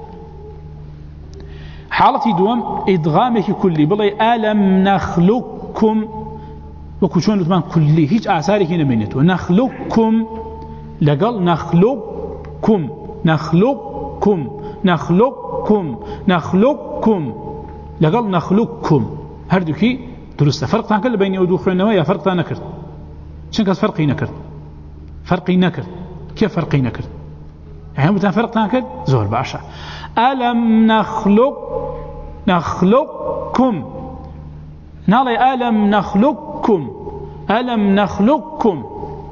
حالتي دوام إدغامك كلي بلي ألم نخلقكم وكشون لتمان كلي هيج آثارك نمينته نخلقكم لقال نخلقكم نخلقكم نخلقكم نخلقكم لقال نخلقكم هردوكي درست فرق تانكل بين يودو خوينوا يا فرق تانكر شنك فرقي نكر فرقي نكر كيف فرقي نكر يعني متى فرق تانكر زور باشا ألم نخلق نخلقكم نالي ألم نخلقكم ألم نخلقكم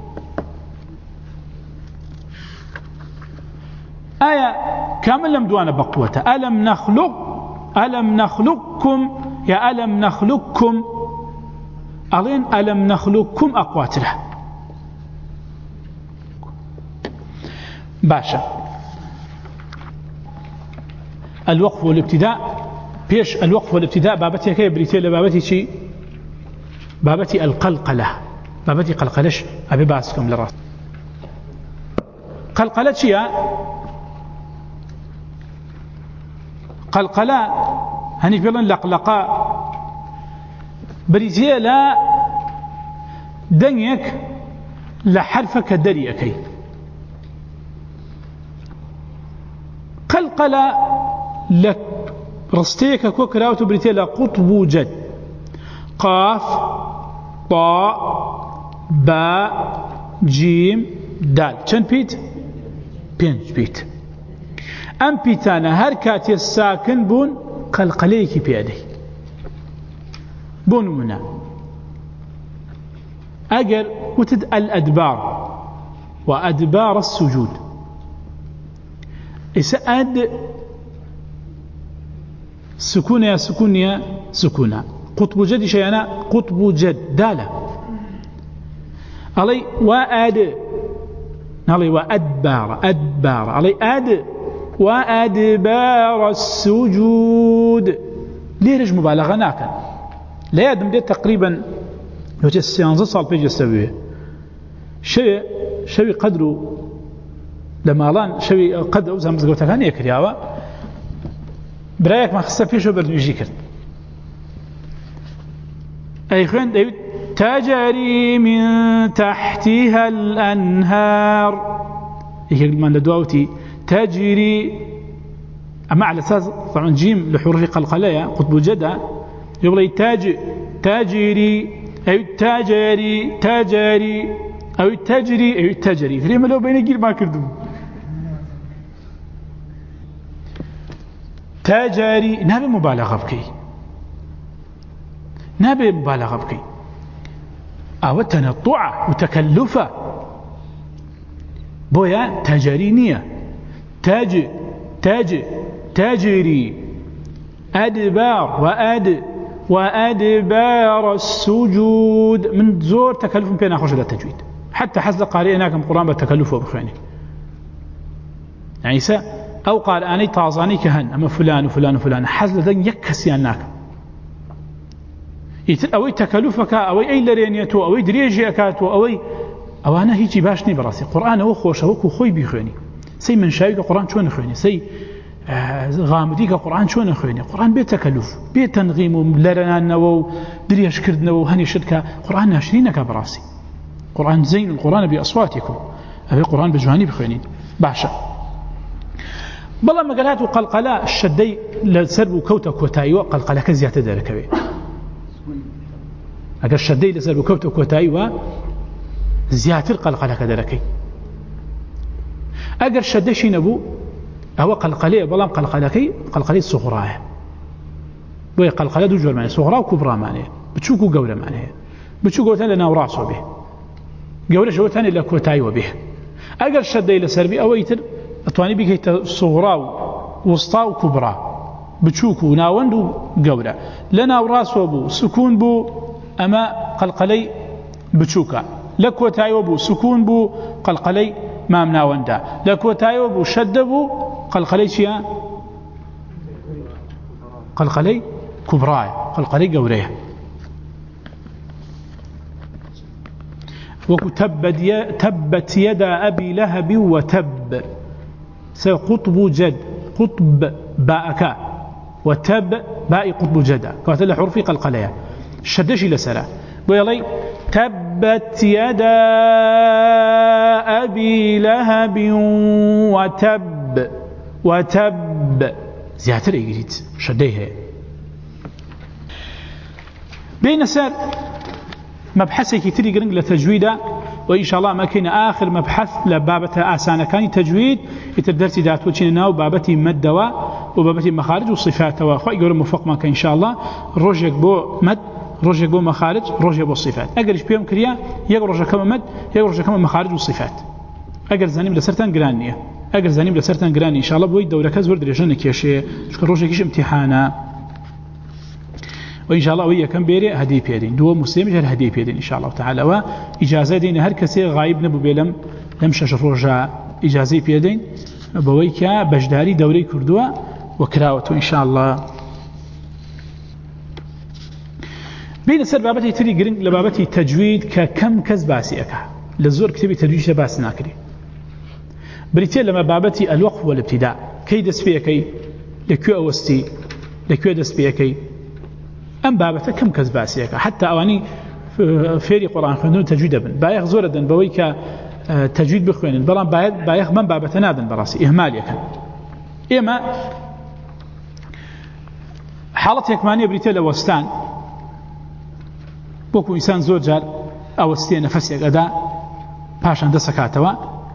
آية كامل لم دوانا بقوة ألم نخلق ألم نخلقكم يا ألم نخلقكم ألين ألم نخلقكم أقوات له باشا الوقف والابتداء بيش الوقف والابتداء بابتي كي بريتيل بابتي شي بابتي القلقلة بابتي قلقلش أبي باسكم للراس قلقلة شيء قلقلة هني بيلن لقلقاء بريتيل لا دنيك لحرفك دريكي قلقلة لك رستيك كوكراوت بريتيلا قطب جد قاف طاء باء جيم دال كم بيت بينج بيت ام بيتانا هركات الساكن بون قلقليك بيدي بون منا اجر وتد الادبار وادبار السجود اسأد سكون يا سكون يا سكون قطب جد شيئا قطب جد دالة علي وآد علي وأدبار أدبار علي آد وأدبار السجود ليرج مبالغة ناكا لا يدم دي تقريبا يوجد سيانزة صال بيجي السبوية شوي شوي قدروا لمالان شوي قدروا زمز قوتها كان يكرياوا برايك ما خصها فيشو برنيجي كرت أي خوين دايوت تجري من تحتها الأنهار يقول من لدواوتي تجري أما على أساس طبعا جيم لحروف قلقلية قطب جدا يقول تاج تجري أي تجري تجري أو تجري أي تجري فريما لو بين جيل ما كردو تجري نابي مبالغة بكي نابي مبالغة بكي أو تنطع وتكلفة بويا تجرينية تاج تاج تجري أدبار وأد وأدبار السجود من زور تكلف بين أخرج للتجويد حتى حسب قارئنا كم قرآن بالتكلف وبخوانه يعني سا أو قال أنا تعظاني كهن أما فلان وفلان وفلان حسب ذن يكسيانك أو تكلفك أو أي لرينيته أو دريجي أكاته أو أو أنا هيجي باشني براسي قرآن هو خوش هو خوي بيخواني سي من شايك القرآن شو نخواني سي غامديك القرآن شو نخواني القرآن بيت تكلف بيت تنغيم لرنا نو دريش كردنا وهني شركة قرآن ناشرينك براسي قرآن زين القرآن بأصواتكم هذا القرآن بجواني بخواني باشا بلا مقالات وقلقلاء الشدي لسرب كوتك وتايوة قلقلاء زيادة ذلك بي أقل الشدي لسرب كوتك وتايوة زيادة قلقلاء ذلك أقل الشدي شي نبو هو قلقلاء بلا قلقلاء قلقلاء صغراء بوي قلقلاء دو جور معنى صغراء وكبراء معنى بتشوكو قولة معنى بتشوكو ثاني لنا وراسه به قولة شو ثاني لك وتايوة به أقل الشدي لسربي أو يتر أتواني بك صغراء وسطاء وكبراء بتشوكو ناوندو قولة لنا وراسه بو سكون بو أما قلقلي بتشوكا لك وتايوة بو سكون بو قلقلي ما مناوندا لك وتايوة بو شد بو قلقلي شيا قلقلي كبراء قلقلي قوليه وتبت تبت يدا أبي لهب وتب سقطب جد قطب باءك وتب باء قطب جدا كانت له حروف قلقليه شدش الى سلا ويلي تبت يدا ابي لهب وتب وتب زياتر يجريت شديها بين سر مبحث كتير قرن لتجويده وإن شاء الله ما كان آخر مبحث لبابة آسانة كان تجويد يتدرس ذات وجهنا وبابتي مد وبابتي مخارج والصفات وأخوة يقول موفق ما كان إن شاء الله رجك بو مد رجك بو مخارج رجك بو الصفات أقلش بيوم كريا يقول رجك كم مد يقول رجك كم مخارج والصفات أقل زانيم لسرتان قرانية أقل زانيم لسرتان قرانية إن شاء الله بوي دورة كز ورد رجانك يا شيء شكر رجك إيش امتحانا وإن شاء الله ويا كم بيري هدي بيدين دو مسلم جل هدي بيدين إن شاء الله تعالى وإجازة دين هر كسي غايب نبو بيلم لمش شفروجا إجازة بيدين بويكا بجداري دوري كردوا وكراوته إن شاء الله بين سر بابتي تري جرين لبابتي تجويد ككم كز باسي أكا للزور كتبي تجويد باس ناكري بريتين لما بابتي الوقف والابتداء كي دس فيها كي لكيو أوستي لكيو دس فيها كي أم بابته كم كز باسيك حتى أواني فيري قرآن خوندون تجويد ابن بايخ زور دن بويك تجويد بخوين بلان بايخ من بابته نادن براسي إهمال يكن إما حالة يكمانية بريتيل أوستان بوكو إنسان زور جار أوستين نفسيك أداء باشان دسكاتوا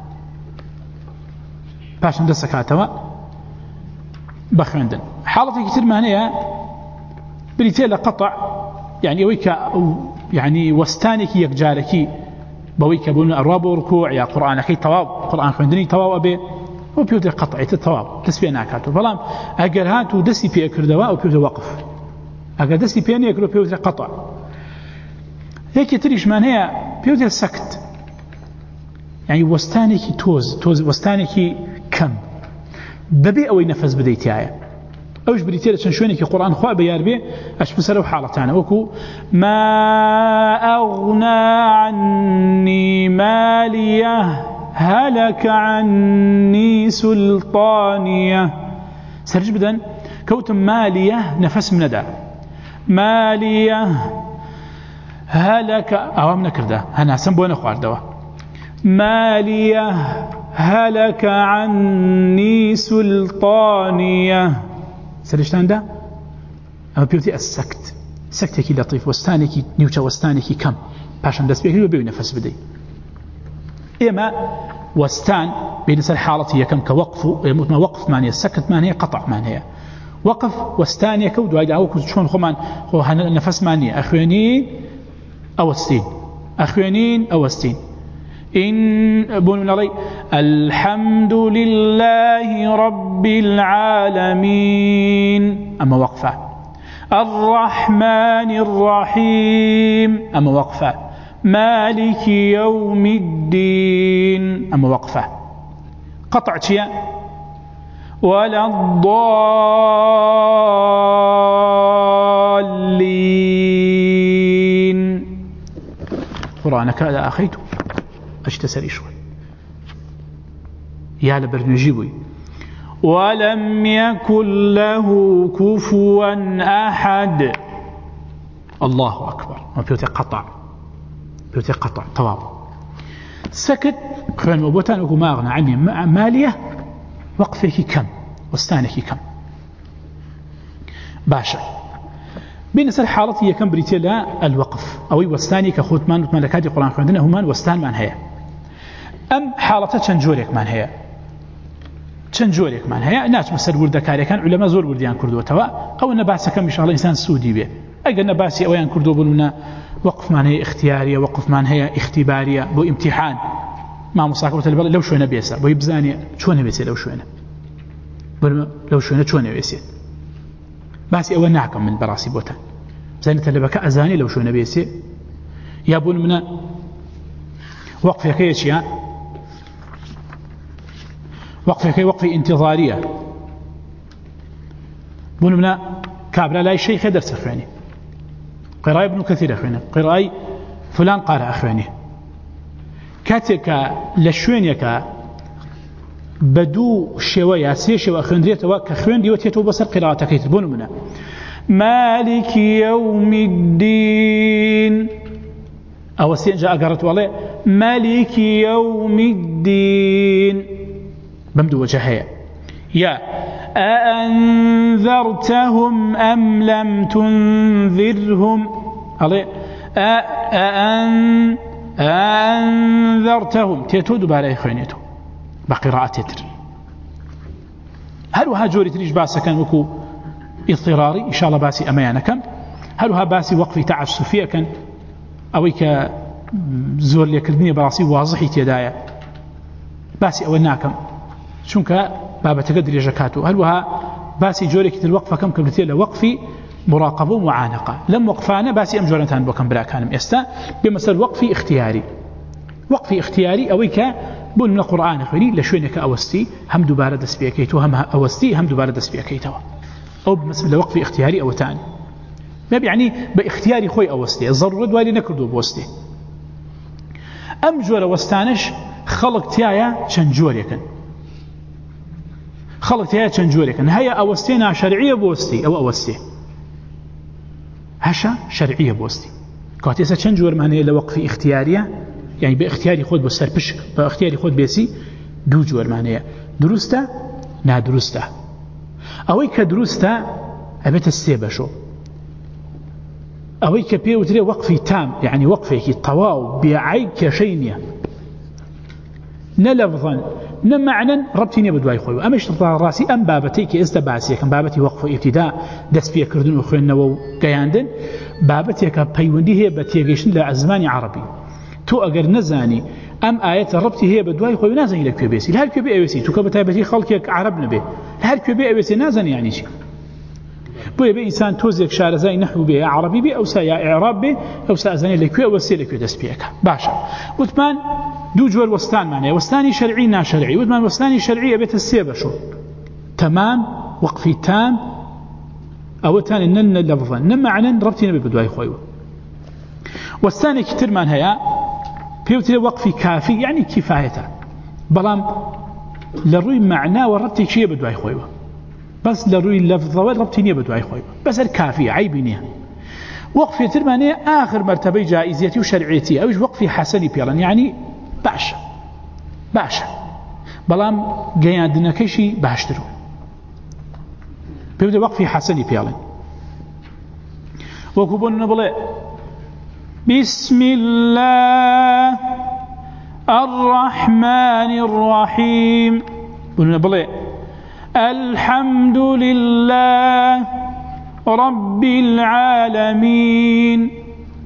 باشان دسكاتوا بخوندن حالة كتير مانية بريتيل قطع يعني ويك يعني وستانك يكجارك بويك بون الرواب وركوع يا قرآن كي تواب قرآن خوندني تواب به وبيوت قطع التواب تسبيح ناكاتو فلان اگر هاتو دسي في اكردوا او بيوت وقف اگر دسي بيني اكرو بيوت قطع هيك تريش من هي بيوت السكت يعني وستانك توز توز وستانك كم ببي او نفس بديتي آية أوش بريتيل شنشوني كقرآن خوا بيار به أش بسرو حالتنا وكو ما أغنى عني مالي مالية هلك عني سلطانية سرج بدن كوتم مالية نفس من دا مالية هلك أو من كرده أنا سنبونا خوار دوا مالية هلك عني سلطانية سرجتان دا أما بيوتي السكت سكتك لطيف وستانك نيوشا وستانك كم باشان دست بيكري وبيو نفس بدي إما وستان بين سر حالتي كم كوقف ما وقف معنى السكت معنى قطع معنى وقف وستان يكود وإذا أوكو شون خمان هو نفس معنى أخوانين أوستين أخوانين أوستين إن بون علي الحمد لله رب العالمين أما وقفة الرحمن الرحيم أما وقفة مالك يوم الدين أما وقفة قطع شيء ولا الضالين قرآنك هذا أخيته أشتسري شوي يا لبرنجيبوي ولم يكن له كفوا أحد الله أكبر ما بيوتي قطع بيوتي قطع طواب سكت كان مبوتان وقو ما أغنى عني مالية وقفك كم وستانك كم باشا بالنسبة لحالتي كم بريتيلا الوقف أو وستاني كخوتمان وملكات القرآن عندنا همان وستان من هي أم حالته تنجوريك من هي تنجوريك من هي ناس مسر ورد كاري كان علماء زور ورديان كردو توا أو أن باسا كم إن شاء الله إنسان سودي به أجل باسي أويان كردو بلونا وقف من هي اختيارية وقف من هي اختبارية بو امتحان مع مصاحبة البلد لو شوينا بيسا بو يبزاني شوينا بيسا لو شوينا لو شوينا شوينا بيسا باسي أول نعكم من براسي بوتان زين تلبك أزاني لو شوينا بيسا يابون من وقف يكيش يا وقف يكي وقف انتظارية بون من كابلا لا شيء درس أخواني قراءة ابن كثير أخواني قراءة فلان قارئ أخواني كاتك لشوينيك بدو شوية سيشي وأخوندرية وكأخوندي وتيتو بصر قراءتك يتبون منها مالك يوم الدين أو سينجا أقرأت والله مالك يوم الدين بمدو وجهها يا أأنذرتهم أم لم تنذرهم عليه أأن أنذرتهم تيتو دبالة إخوانيتو بقراءة تتر هل وها جوري تريج باسا كان وكو اضطراري إن شاء الله باسي أميانا كم هل وها باسي وقفي تعسفية كان أويك زور ليكردني براسي واضحي تيدايا باسي أولناكم شونك بابا تقدر يجاكاتو هل وها باسي جوري كتر الوقفة كم كبرتية لوقفي مراقبة ومعانقة لم وقفانا باسي أم جورنتان بوكم بلا كانم إستا بمثل وقفي اختياري وقفي اختياري أويك بون من القرآن خيري لشوينك أوستي هم دوبارة دس بيكيتو هم أوستي هم دوبارة دس بيكيتو أو بمثل وقفي اختياري أو تاني ما يعني باختياري خوي أوستي الضرورة دوالي نكردو بوستي أم جور وستانش خلق تيايا شنجور يكن خلق تيايا شنجور يكن هيا أوستينا شرعية بوستي أو أوستي هشا شرعية بوستي كاتيسا شنجور معنى لوقفي اختيارية يعني باختياري خود بسر بشك باختياري خود بيسي دو جور معنى درسته نا درسته أوي كدرسته أبيت السيبة شو أوي كبير وتري وقفي تام يعني وقفي طواو بعيك شينيا نلفظا نمعنا ربطيني بدواي خوي أما اشترط راسي أم بابتي استباسي كان بابتي وقف ابتداء دس فيها كردن وخوين نو قياندن بابتي كبيوندي هي بتيجيشن لأزمان عربي تو أجر نزاني أم آية ربطي هي بدواي خوي نازني لك بيسي لهل كبي أويسي تو كبتايبتي خلقك عرب نبي لهل كبي أويسي نازني يعني شيء بوي بي إنسان توزيك شارزاي نحو بي عربي بي أو سايا إعراب بي أو سأزاني لكوي أو وسي لكوي دس بيك باشا وثمان دو جوال وستان معنى وستاني شرعي نا شرعي وثمان وستاني شرعي بيت السيبة شو تمام وقفي تام أو تاني نن لفظا نم معنى ربطي نبي بدواي خويو وستاني كتير من هيا بيوتي وقفي كافي يعني كفايته بلام لروي معناه وربطي شيء بدواي خويبه بس لروي اللفظ وربطي نيه بدواي خويبه بس الكافي عيب نيه وقفي ترمانية آخر مرتبة جائزيتي وشرعيتي أوش وقفي حسني بيلا يعني باشا باشا بلام قيادنا كيشي باشترو بيبدأ وقفي حسني بيلا وكبون نبلي بسم الله الرحمن الرحيم نبلي الحمد لله رب العالمين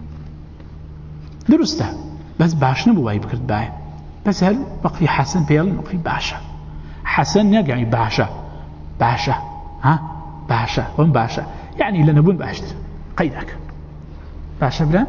درسته بس باش نبو باي بكرت باي بس هل وقفي حسن بيلا وقفي باشا حسن يعني باشا باشا ها باشا وين باشا يعني اللي نبون باشتر قيدك باشا بلا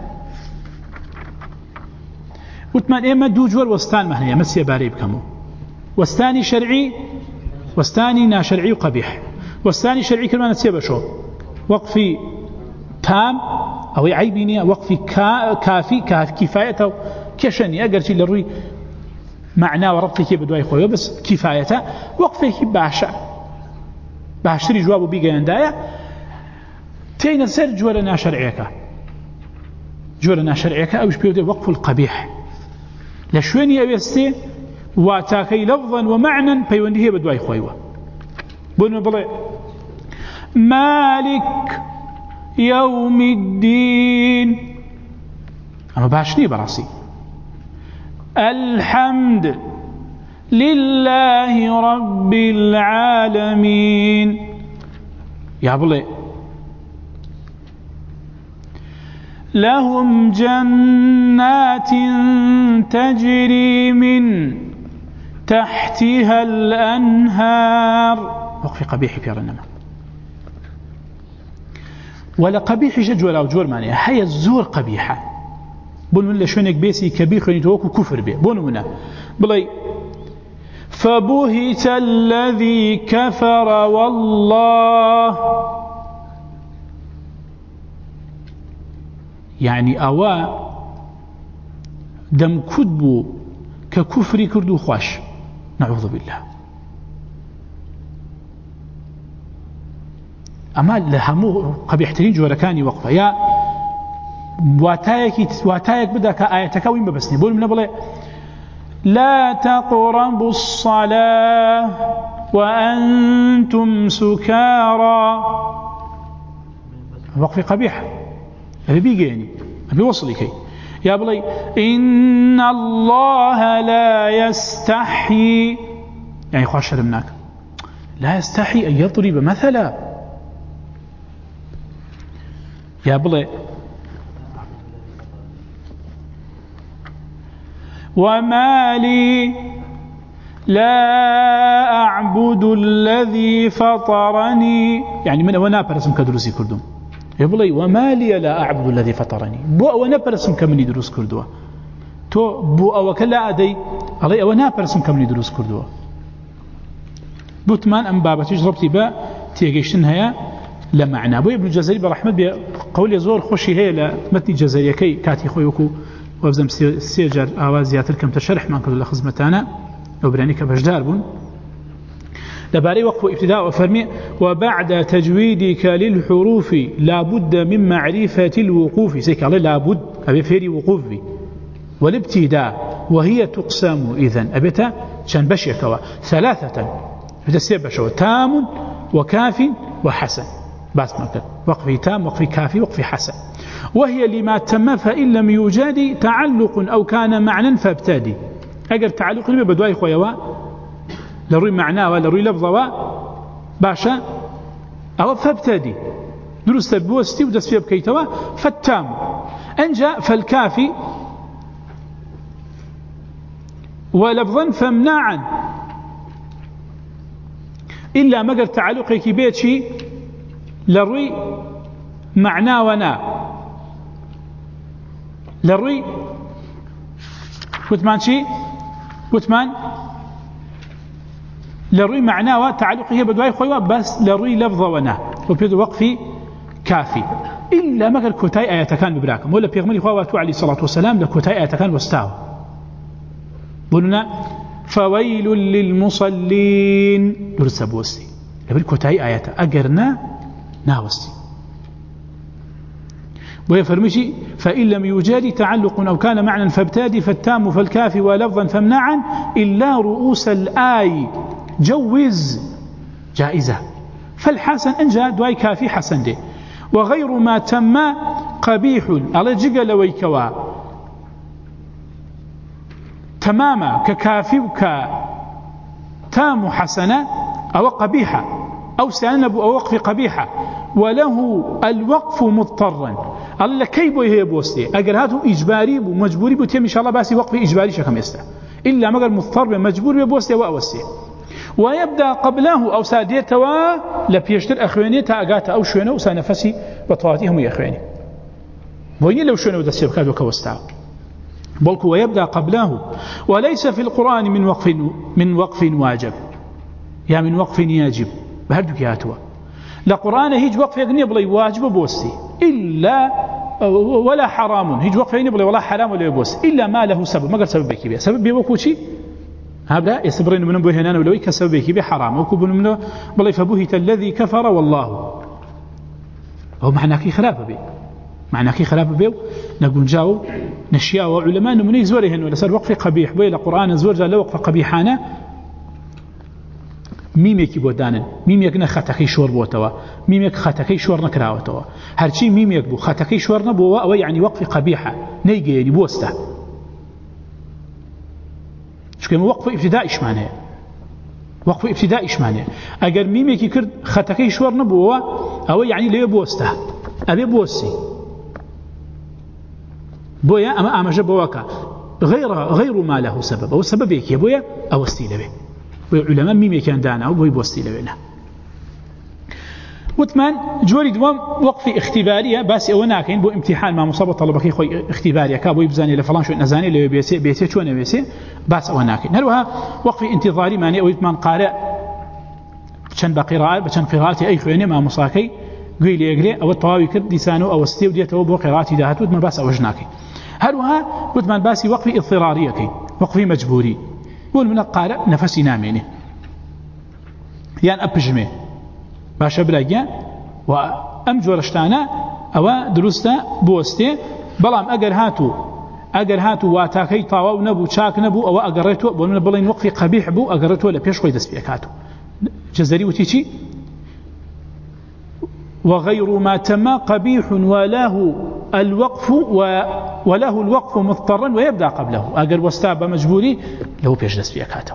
وثمان إما دوجور وستان مهنية مسيا باري بكمو وستاني شرعي وستاني نا شرعي وقبيح وستاني شرعي كلمة نسيبه شو وقفي تام أو عيبيني وقفي كا كافي كفايته كشني أقرتي للروي معناه وربطي كي بدواي خويه بس كفايته وقفي باشا باشتري جوابه بيجي عندايا تين سر جولنا شرعيك جولنا شرعيك أو بيودي وقف القبيح لشويني أبيستي واتاكي لفظا ومعنى بيونديه بدواي خويه بون بلي مالك يوم الدين أما باشني براسي الحمد لله رب العالمين يا بلي لهم جنات تجري من تحتها الأنهار وقف قبيح في رنما ولا قبيح جد ولا جور معناها هي الزور قبيحة بون ولا شونك بيسي كبير خنيتوك وكفر به بون هنا بلاي فبهت الذي كفر والله يعني أوا دم كدبو ككفري كردو خوش نعوذ بالله أما لهمو قبيحترين جوركاني وقفة يا واتايك واتايك بدا كآياتك وين ببسني بقول من بلا لا تقربوا الصلاة وأنتم سكارى وقفة قبيحة أبي بيجي يعني أبي وصلي كي يا بلي إن الله لا يستحي يعني خوش منك لا يستحي أن يضرب مثلا يا بلي وما لي لا أعبد الذي فطرني يعني من وانا برسم كدروسي كردوم يا بلي وما لي لا أعبد الذي فطرني بو وانا برسم كمني دروس كردوه تو بو أو كلا أدي علي وانا برسم كمني دروس كردوه بوتمان أم بابتيج ربطي با تيجيشن هيا لمعنى ابو ابن الجزري برحمه بقول يزور خوشي هي لمتني جزريه كي كاتي خويكو وابزم سيجر اوازيات كم تشرح ما كل خدمتنا وبراني كبجدار بون لباري وقف ابتداء وفرمي وبعد تجويدك للحروف لابد من معرفه الوقوف سيك الله لابد ابي فيري وقوف والابتداء وهي تقسم اذا ابتا كان بشيكوا ثلاثه بتسيب بشو تام وكاف وحسن بس ما وقف تام وقف كافي وقف حسن وهي لما تم فإن لم يوجد تعلق أو كان معنى فابتدي أجر تعلق لما بدواي خويا لروي معناه ولا روي لفظه باشا أو فابتدي درست بوستي ودس بكيتوا فالتام أنجا فالكافي ولفظا فمناعا إلا مقر تعلقك بيتشي لروي معناه ونا لروي وثمان شيء وثمان لروي معناه وتعلقه بدواي خويا بس لروي لفظه ونا وبيد وقفي كافي إلا مقر كوتاي آيات كان ببراكم ولا بيغمري خواتو عليه الصلاة والسلام لكوتاي آيات كان واستاو بولنا فويل للمصلين درس بوستي لبر كوتاي آيات أجرنا ناوستي ويفرمشي فإن لم يوجد تعلق أو كان معنى فابتادي فالتام فالكافي ولفظا فامنعا إلا رؤوس الآي جوز جائزة فالحسن إنجا دواي كافي حسن دي وغير ما تم قبيح على جقل ويكوا تماما ككافي وكتام حسنة أو قبيحة أو سأنب أو وقف قبيحة وله الوقف مضطرا الله كيف هي بوستي أجرهاته إجباري ومجبوري بتيم إن شاء الله بس وقف إجباري شكم يستا إلا ما قال مضطر مجبور بوستي وأوستي ويبدأ قبله أو ساديته لبيشتر أخوانيته أجاته أو شونه وسنفسي بطواتهم يا أخواني وين لو شونه ده سيبكاد وكوستا بلك ويبدأ قبله وليس في القرآن من وقف من وقف واجب يا من وقف يجب بهردك يا أتوا لقرآن هيج وقف يغني بلي واجب بوستي إلا ولا حرام هيج وقف يغني بلي ولا حرام ولا بوستي إلا ما له سبب ما قال سبب بكي بيه سبب بيوكو شيء هذا يصبرين من به هنا ولو كسبب بكي بيه حرام وكوب من بلي فبهت الذي كفر والله هو معناه كي خلاف بيه معناه كي خلاف بيه نقول جاو نشياء وعلماء من يزورهن ولا صار وقف قبيح بيه لقرآن زور جاء وقف قبيحانا ميمێکی بۆ دانن میمێک نە خەتەکەی شۆڕ بۆتەوە میمێک خەتەکەی شۆڕ نەکراوەتەوە هەرچی میمێک بوو خەتەکەی شۆڕ نەبووەوە ئەوە یعنی وەقفی قەبیحە نەیگەیەنی بۆستە چونکە وەقف ئیبتیدائیشمان هەیە وەقف ئیبتیدائیشمان هەیە ئەگەر میمێکی کرد خەتەکەی شۆڕ نەبووەوە ئەوە یعنی لێ بۆستە ئەبێ بۆستی بۆیە ئەمە ئاماژە بۆوەکە غير غير ما له سبب أو سببك يبويا أو استيل به وعلماء ميم كان دانا أو بوي بوستيل بينه وثمان جوري دوام وقف اختبارية بس أو ناكين بو امتحان مع مصاب طلبك خوي اختبارية كابو يبزاني لفلان شو نزاني لو بيسي بيسي شو نبيسي بس أو ناكين هلوها وقف انتظاري ماني أو يثمان قارئ بشن بقراءة بشن قراءة أي خويني مع مصاكي قيل يقرأ أو الطواوي كرد لسانه أو استيو ديته بو قراءة دهات وثمان بس أو جناكي هلوها وثمان باسي وقف اضطرارية كي وقف مجبوري قول من القارئ نفسي ناميني يعني أبجمي باشا براجع وأم جورشتانا أو درستا بوستي بلام أجر هاتو أجر هاتو واتاكي طاو نبو شاك نبو أو أجرته بقول بلين وقفي قبيح بو أجرته ولا بيش خوي دسبيك هاتو جزري وتيجي وغير ما تم قبيح وله الوقف وله الوقف مضطرا ويبدأ قبله أجر واستاب مجبوري له بيش دسبيك هاتو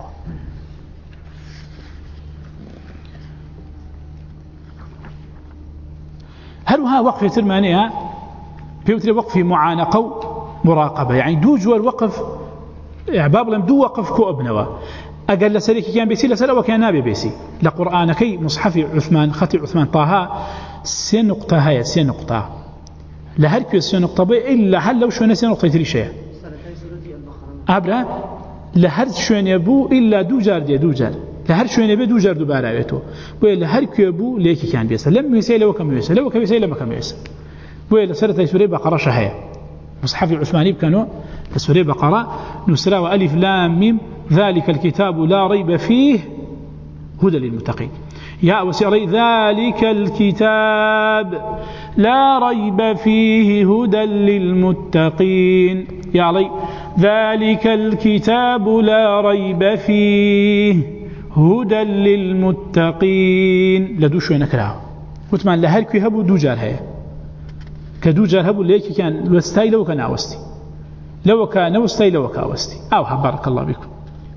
هلوها وقفة ترمانية بيوتري وقف معانقة مراقبة يعني دو جوار وقف عباب لم دو وقف كو ابنوا أقل لسليك كان بيسي لسلا وكان نابي بيسي لقرآن كي مصحف عثمان خطي عثمان طه سي نقطة هاي سي نقطة لهركي سي نقطة بي إلا هل لو شونا سي نقطة تريشية أبرا لهر شونا يبو إلا دو جار دي دو جار لهر شوية نبي دو جردو باراويتو بوي لهر كيبو ليكي كان بيسا لم يسي لو كم يسا لو كم يسي لما كم يسا بوي لسرة سورة بقرة شهية مصحف العثماني كانوا لسورة بقرة نسرى وألف لام ميم ذلك الكتاب لا ريب فيه هدى للمتقين يا وسيري ذلك الكتاب لا ريب فيه هدى للمتقين يا علي ذلك الكتاب لا ريب فيه هدى للمتقين لدو شوية نكراه وثمان لهركي هبو دو جار هيا كدو جار هبو ليكي كان وستاي لو كان عوستي لو كان وستاي لو كان عوستي أوها بارك الله بكم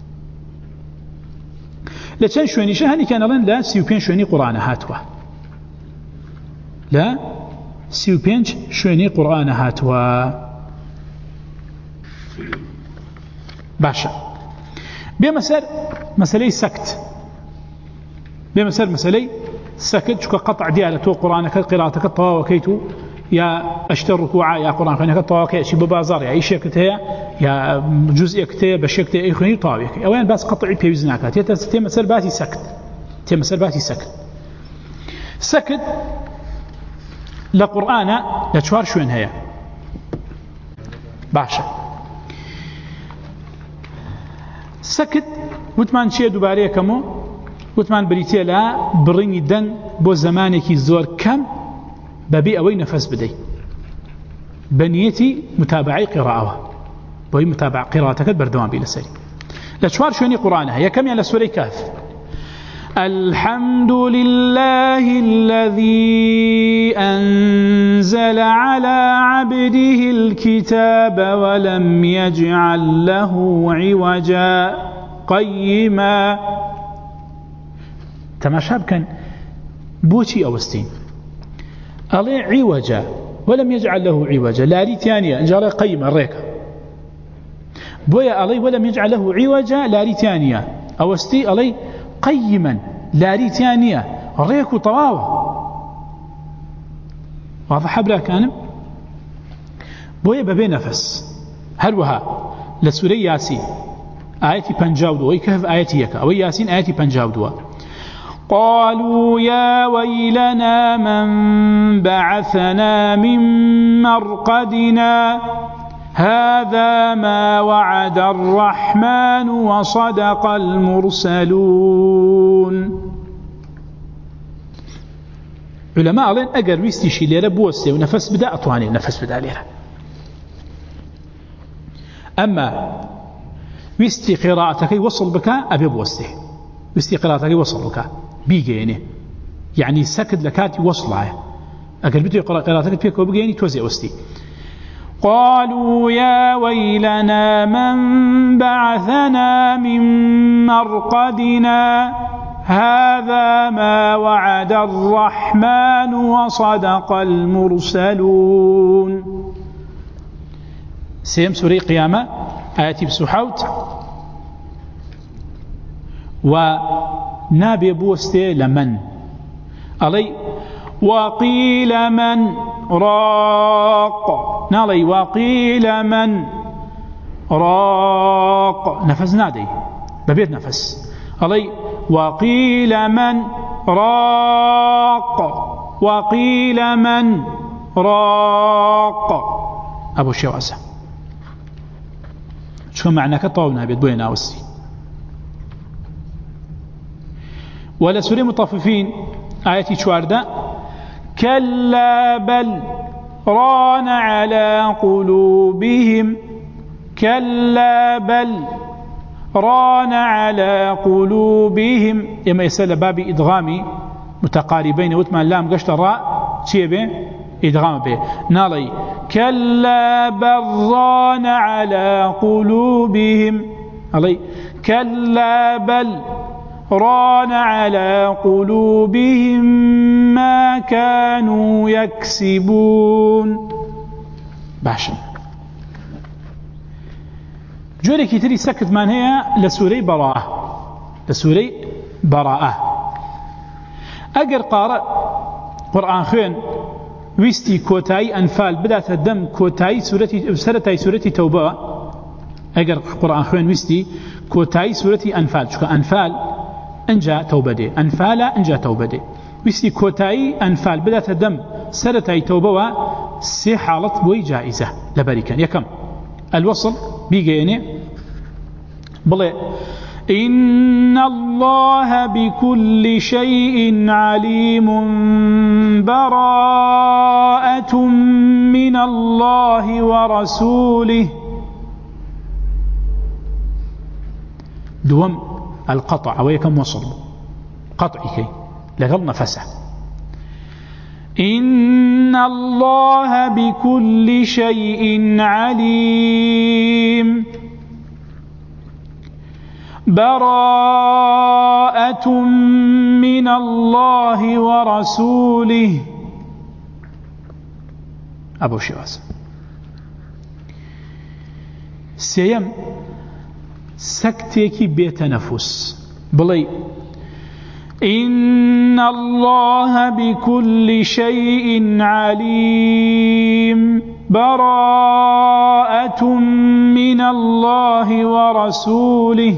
لچن شويني شهني كان لن لا سيوبين شويني قرآن هاتوا لا سيوبين شويني قرآن هاتوا باشا بمسألة مسألة سكت بمسألة مسألة سكت شو قطع ديالته قرآنك قراءتك الطواوة كيتو يا أشتر ركوعا يا قرآن خينك الطواوة كي شي ببازار يا أي شيء كتها يا جزء كتها بشيء كتها أي خيني طواوة كي أولا بس قطعي بيوزناك تي مسألة باتي سكت تي مسألة باتي سكت سكت لقرآن لتشوار شوين هيا باشا سكت وتمان شيء دوباره كمو وتمان بريتيا لا بريني دن بو زمانك زور كم ببي أوي نفس بدي بنيتي متابعي قراءة بوي متابعة قراءتك بردوان بلا سري لشوار شوني قرآنها هي كم يعني سورة كهف الحمد لله الذي أنزل على عبده الكتاب ولم يجعل له عوجا قيما تماشاب كان بوشي أوستين عليه عوجا ولم يجعل له عوجا لا ري ثانية جعل قيما الريكة بويا عليه ولم يجعل له عوجا لا ري ثانية أوستي عليه قيما لا ري ثانية ريك طواوة واضح حبلا كان بويا ببي نفس هروها لسورة ياسين آيتي بنجاودوا ويكهف آيتي يكا أو ياسين آيتي بنجاودوا قالوا يا ويلنا من بعثنا من مرقدنا هذا ما وعد الرحمن وصدق المرسلون علماء قالين أجر ويستشي ليرة بوسته ونفس بدا أطواني نفس بدا ليرة أما ويستي قراءتك يوصل بك أبي بوسته ويستي قراءتك يوصل بك بيجيني يعني سكد لكات يوصلها أجر بده يقرأ قراءتك بيك وبيجيني توزي وستي قالوا يا ويلنا من بعثنا من مرقدنا هذا ما وعد الرحمن وصدق المرسلون سيم سوري قيامة آياتي بسحوت ونابي بوستي لمن علي وقيل من راق نالي وقيل من راق نفس نادي ببيت نفس علي وقيل من راق وقيل من راق أبو الشواسة شو معناك طولنا بيت بوينا وسي ولا سوري مطففين آياتي شوارده كلا بل ران على قلوبهم كلا بل ران على قلوبهم إما يسأل باب إدغامي متقاربين وثمان لام قشت الراء شيء به إدغام به نالي كلا بل ران على قلوبهم علي كلا بل ران على قلوبهم ما كانوا يكسبون باشا جوري كتير سكت من هي لسوري براءة لسوري براءة أجر قارئ قرآن خين ويستي كوتاي أنفال بدأت الدم كوتاي سورتي سرتي سورتي توبة أجر قرآن خين ويستي كوتاي سورتي أنفال شو أنفال انجا توبة دي أنفال انجا توبة دي ويستي كوتاي أنفال بدأت الدم سرتي توبة سي حالة بوي جائزة لبريكان يكم الوصل بيجيني بلي إن الله بكل شيء عليم براءة من الله ورسوله دوم القطع أو يكم وصل قطعك لغل نفسه إن الله بكل شيء عليم براءة من الله ورسوله أبو شواس سيم سكتك بيتنفس بلي إن الله بكل شيء عليم براءة من الله ورسوله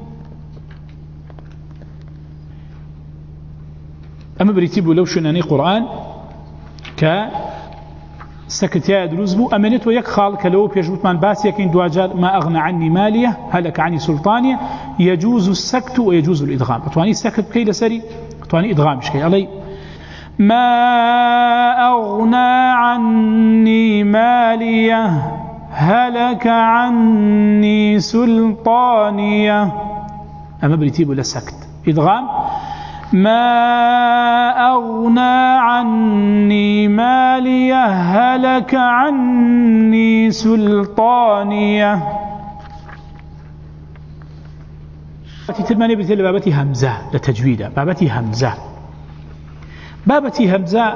أما بريتيبوا لو شناني قرآن ك سكتيا دروز بو أمنت ويك خال كلو بيجبط من باس يكين دواجال ما أغنى عني مالية هلك عني سلطانية يجوز السكت ويجوز الإدغام أتواني السكت كي لسري أتواني إدغام شكي علي ما أغنى عني مالية هلك عني سلطانية أما بريتيب ولا سكت إدغام ما أغنى عني مالية هلك عني سلطانية ترماني بثل بابتي همزة لتجويدة بابتي همزة بابتي همزة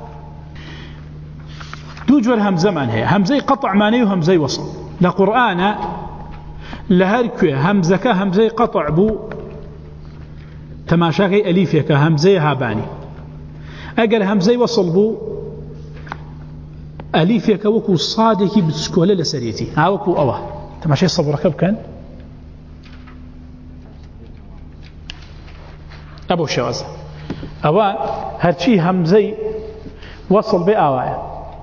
دوجور همزة من هي همزة قطع ماني وهمزة وصل لقرآن لهركوه همزة همزة قطع بو تماشاكي أليفيك همزة هاباني أقل همزة وصل بو أليفيك وكو صادكي بتسكولة لسريتي ها وكو أوه تماشي صبرك بكن أبو شوازة أوان هرشي همزة وصل بأوايا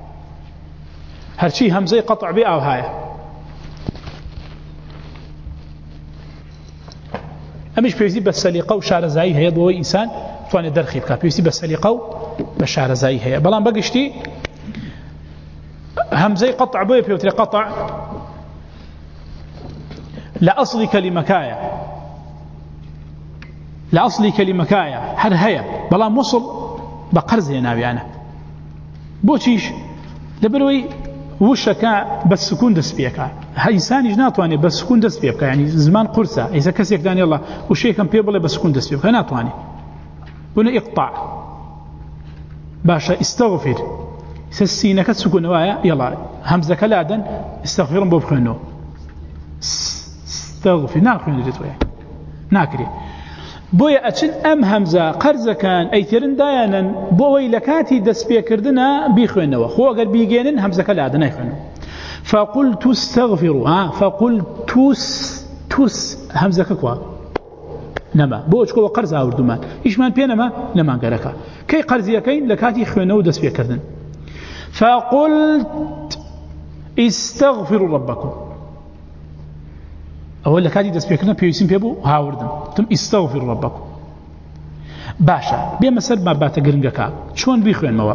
هرشي همزة قطع بأوهايا أمش بيوزي بالسليقة وشارزائي هي ضوء إنسان تواني درخي بكا بيوزي بالسليقة وشارزائي هي بلان بقشتي همزة قطع بوي بيوتري قطع لأصل كلمكايا لأصل كلمكايا هذا هي بلان وصل بقرز ينابي أنا بوشيش لبروي وشكا بس سكون دس بيكا إنسان يجناتواني بس سكون دس بيكا يعني زمان قرصة إذا كسيك داني الله وشي كان بيبلي بس سكون دس بيكا ناتواني هنا إقطع باشا استغفر سسينك السكون وايا يلا همزة كلادا استغفر بوبخنو استغفر ناكري نجتويا ناكري بويا أتشن أم همزة قرزة كان أي ترن دايانا بوي لكاتي دس بيكردنا بيخوينوا خو أقل بيجينن همزة كلادا نايخوينوا فقلت استغفروا ها فقلت تس تس همزة كوا نما بوش كوا قرزة أوردمان إيش مان بينما نما قالك كي قرزية كين لكاتي خوينوا دس بيكردن فقلت استغفروا ربكم أول لكاتي دس بيكردن بيوسين بيبو هاوردن تم استغفروا ربكم باشا بيما سر ما باتا قرنقكا شون بيخوين موار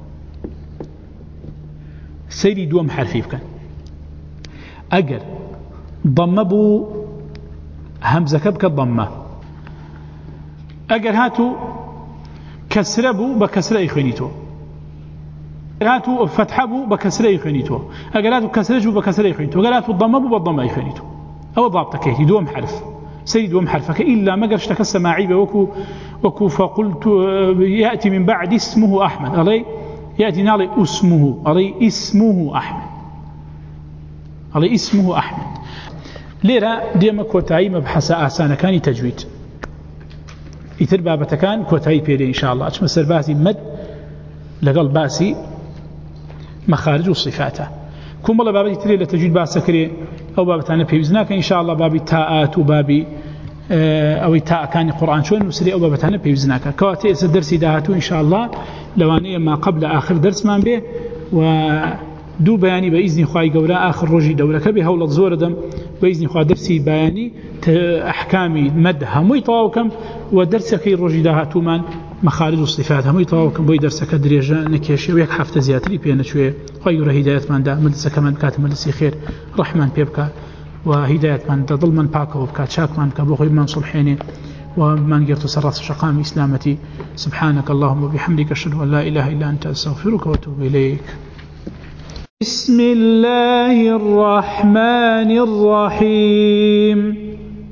سيري دوم حرفي بكن أقر ضم بو همزة كبك ضمة أقر هاتو كسر بو بكسر إخوانيتو أقر هاتو فتح بو بكسر إخوانيتو أقر هاتو كسر جو بكسر إخوانيتو أقر هاتو ضم بو بضم إخوانيتو أو ضابطك هي دوم حرف سيري دوم حرفك إلا ما قرش تكسر معيبه وكو, وكو فقلت يأتي من بعد اسمه أحمد علي يأتي نالي اسمه علي اسمه أحمد علي اسمه أحمد ليرا ديما كوتاي مبحث آسانة كان تجويد يتر بابتا كان كوتاي بيدي إن شاء الله أجمع سر باسي مد لقل باسي مخارج وصفاته كم الله بابا يتري لتجويد باسكري أو بابتانا بيوزناك إن شاء الله بابي تاءات وبابي أو تاء كان القرآن شون وسري أو بابتانا بيوزناك كواتي درسي داهاتو إن شاء الله لواني ما قبل آخر درس من به ودو بياني بإذن خواهي قولا آخر رجي دولك به هولد زور دم بإذن خواهي درسي بياني أحكامي مد هموي طواوكم ودرسك الرجي داهاتو من مخارج الصفات هموي طواوكم بوي درسك دريجة نكيشي ويك حفت زياتري بيانا شوية خير هداية من دا مدسك من كاتم مدسي خير رحمن بيبكا وهداية من دا ظلمن باكا وبكا شاك من كبوغي من صلحيني ومن قرت سرس شقام إسلامتي سبحانك اللهم وبحمدك أشهد أن لا إله إلا أنت أستغفرك وأتوب إليك بسم الله الرحمن الرحيم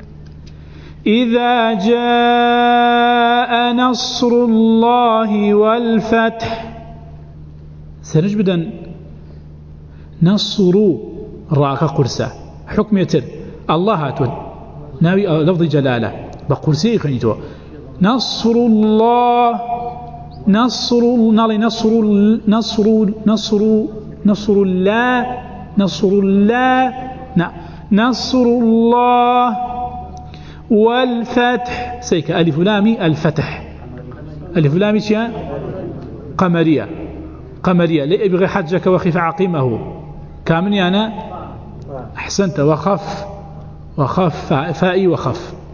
إذا جاء نصر الله والفتح سنجبدا نصر راك قرصة حكم يتر الله هاتون ناوي لفظ جلالة بقرصي خنيتو نصر الله نصر نالي نصر نصر نصر نصر الله نصر الله نصر الله والفتح سيك ألف لامي الفتح ألف لامي شيء قمرية قمرية لإبغي حجك وخف عقيمه كامني أنا أحسنت وخف وخف فائي وخف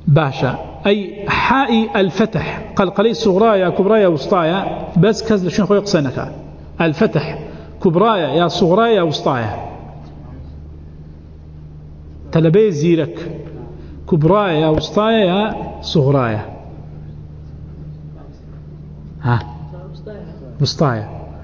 باشا أي حاء الفتح قلقلي صغرى يا كبرى يا وسطى بس كذا شنو خوي قسنك الفتح كبرى يا صغرى يا وسطى تلبي زيرك كبرى يا وسطى يا صغرى ها وسطى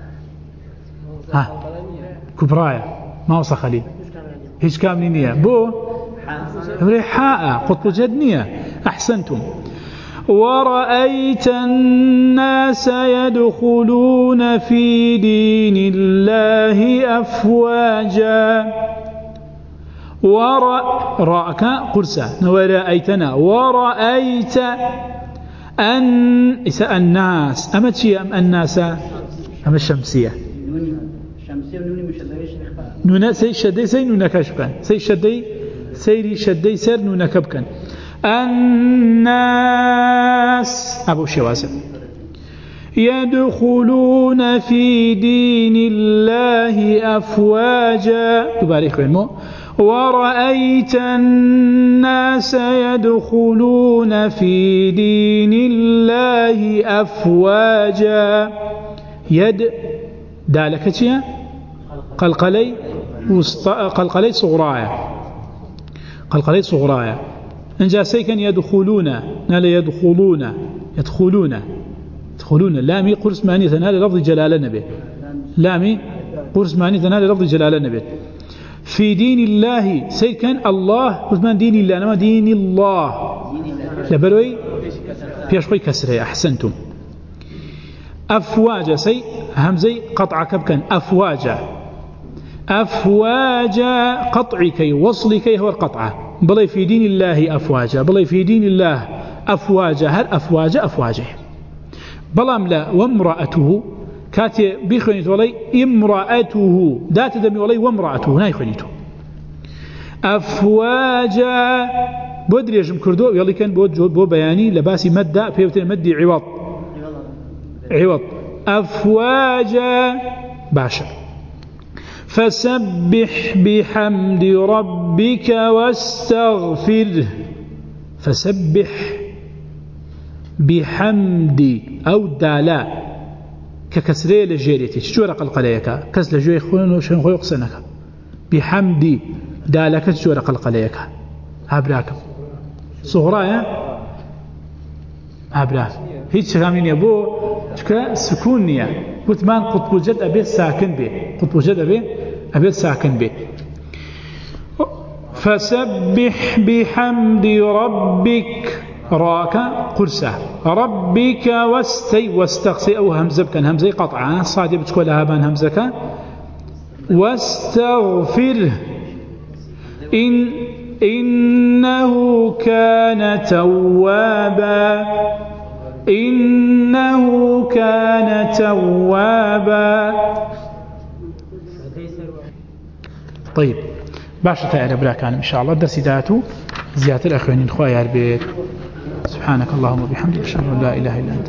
ها كبرى ما وصل خليل هيش كامل نية بو حاء قطب جدنية أحسنتم. ورأيت الناس يدخلون في دين الله أفواجا ورأك قرصة ورأيتنا ورأيت أن الناس أما تشي أم الناس أم الشمسية نونا سي شدي سي نونا كشبكان سي شدي سيري شدي سير نونا كبكان الناس أبو شواسة يدخلون في دين الله أفواجا تبارك المو ورأيت الناس يدخلون في دين الله أفواجا يد دالكتيا قلقلي قلقلي صغرايا قلقلي صغرايا إن جاء سيكا يدخلون نال يدخلون يدخلون يدخلون لامي قرص ماني ثنال لفظ جلال النبي لامي قرص ماني ثنال لفظ جلال النبي في دين الله سيكا الله قرص دين الله أنا دين الله لبروي بيشوي كسره أحسنتم. أفواج سي همزي قطع كبكا أفواجا أفواجا قطع كي وصل كي هو القطعة بلي في دين الله أفواجا بلي في دين الله أفواجا هل أفواجا أفواجه بلام لا وامرأته كاتي بيخونيت ولي امرأته دات دمي ولي وامرأته هنا يخونيته أفواجا بودري يجم كردو يلي كان بود بو بياني لباسي مدى فيوتين مدي عوض عوض أفواجا باشا فسبح بحمد ربك واستغفره فسبح بحمد أو دالا ككسرية لجيريتي شو رقل قليك كسر لجوي خون وشن خوي قسنك بحمد دالك شو رقل قليك أبراكم صغراء أبراك هيك شغامين يبو شكا سكونية قلت مان قطب الجد أبيت ساكن به قطب الجد أبيت أبيت ساكن به فسبح بحمد ربك راك قرصة ربك واستي واستغسي أو همزة كان همزة قطعة صادي بتقول هابان همزة واستغفر إن إنه كان توابا إنه كان توابا. طيب باشا تعالى بلا كان إن شاء الله درسي ذاته زيادة الأخوانين خوايا البيت. سبحانك اللهم وبحمدك أشهد أن لا إله إلا أنت.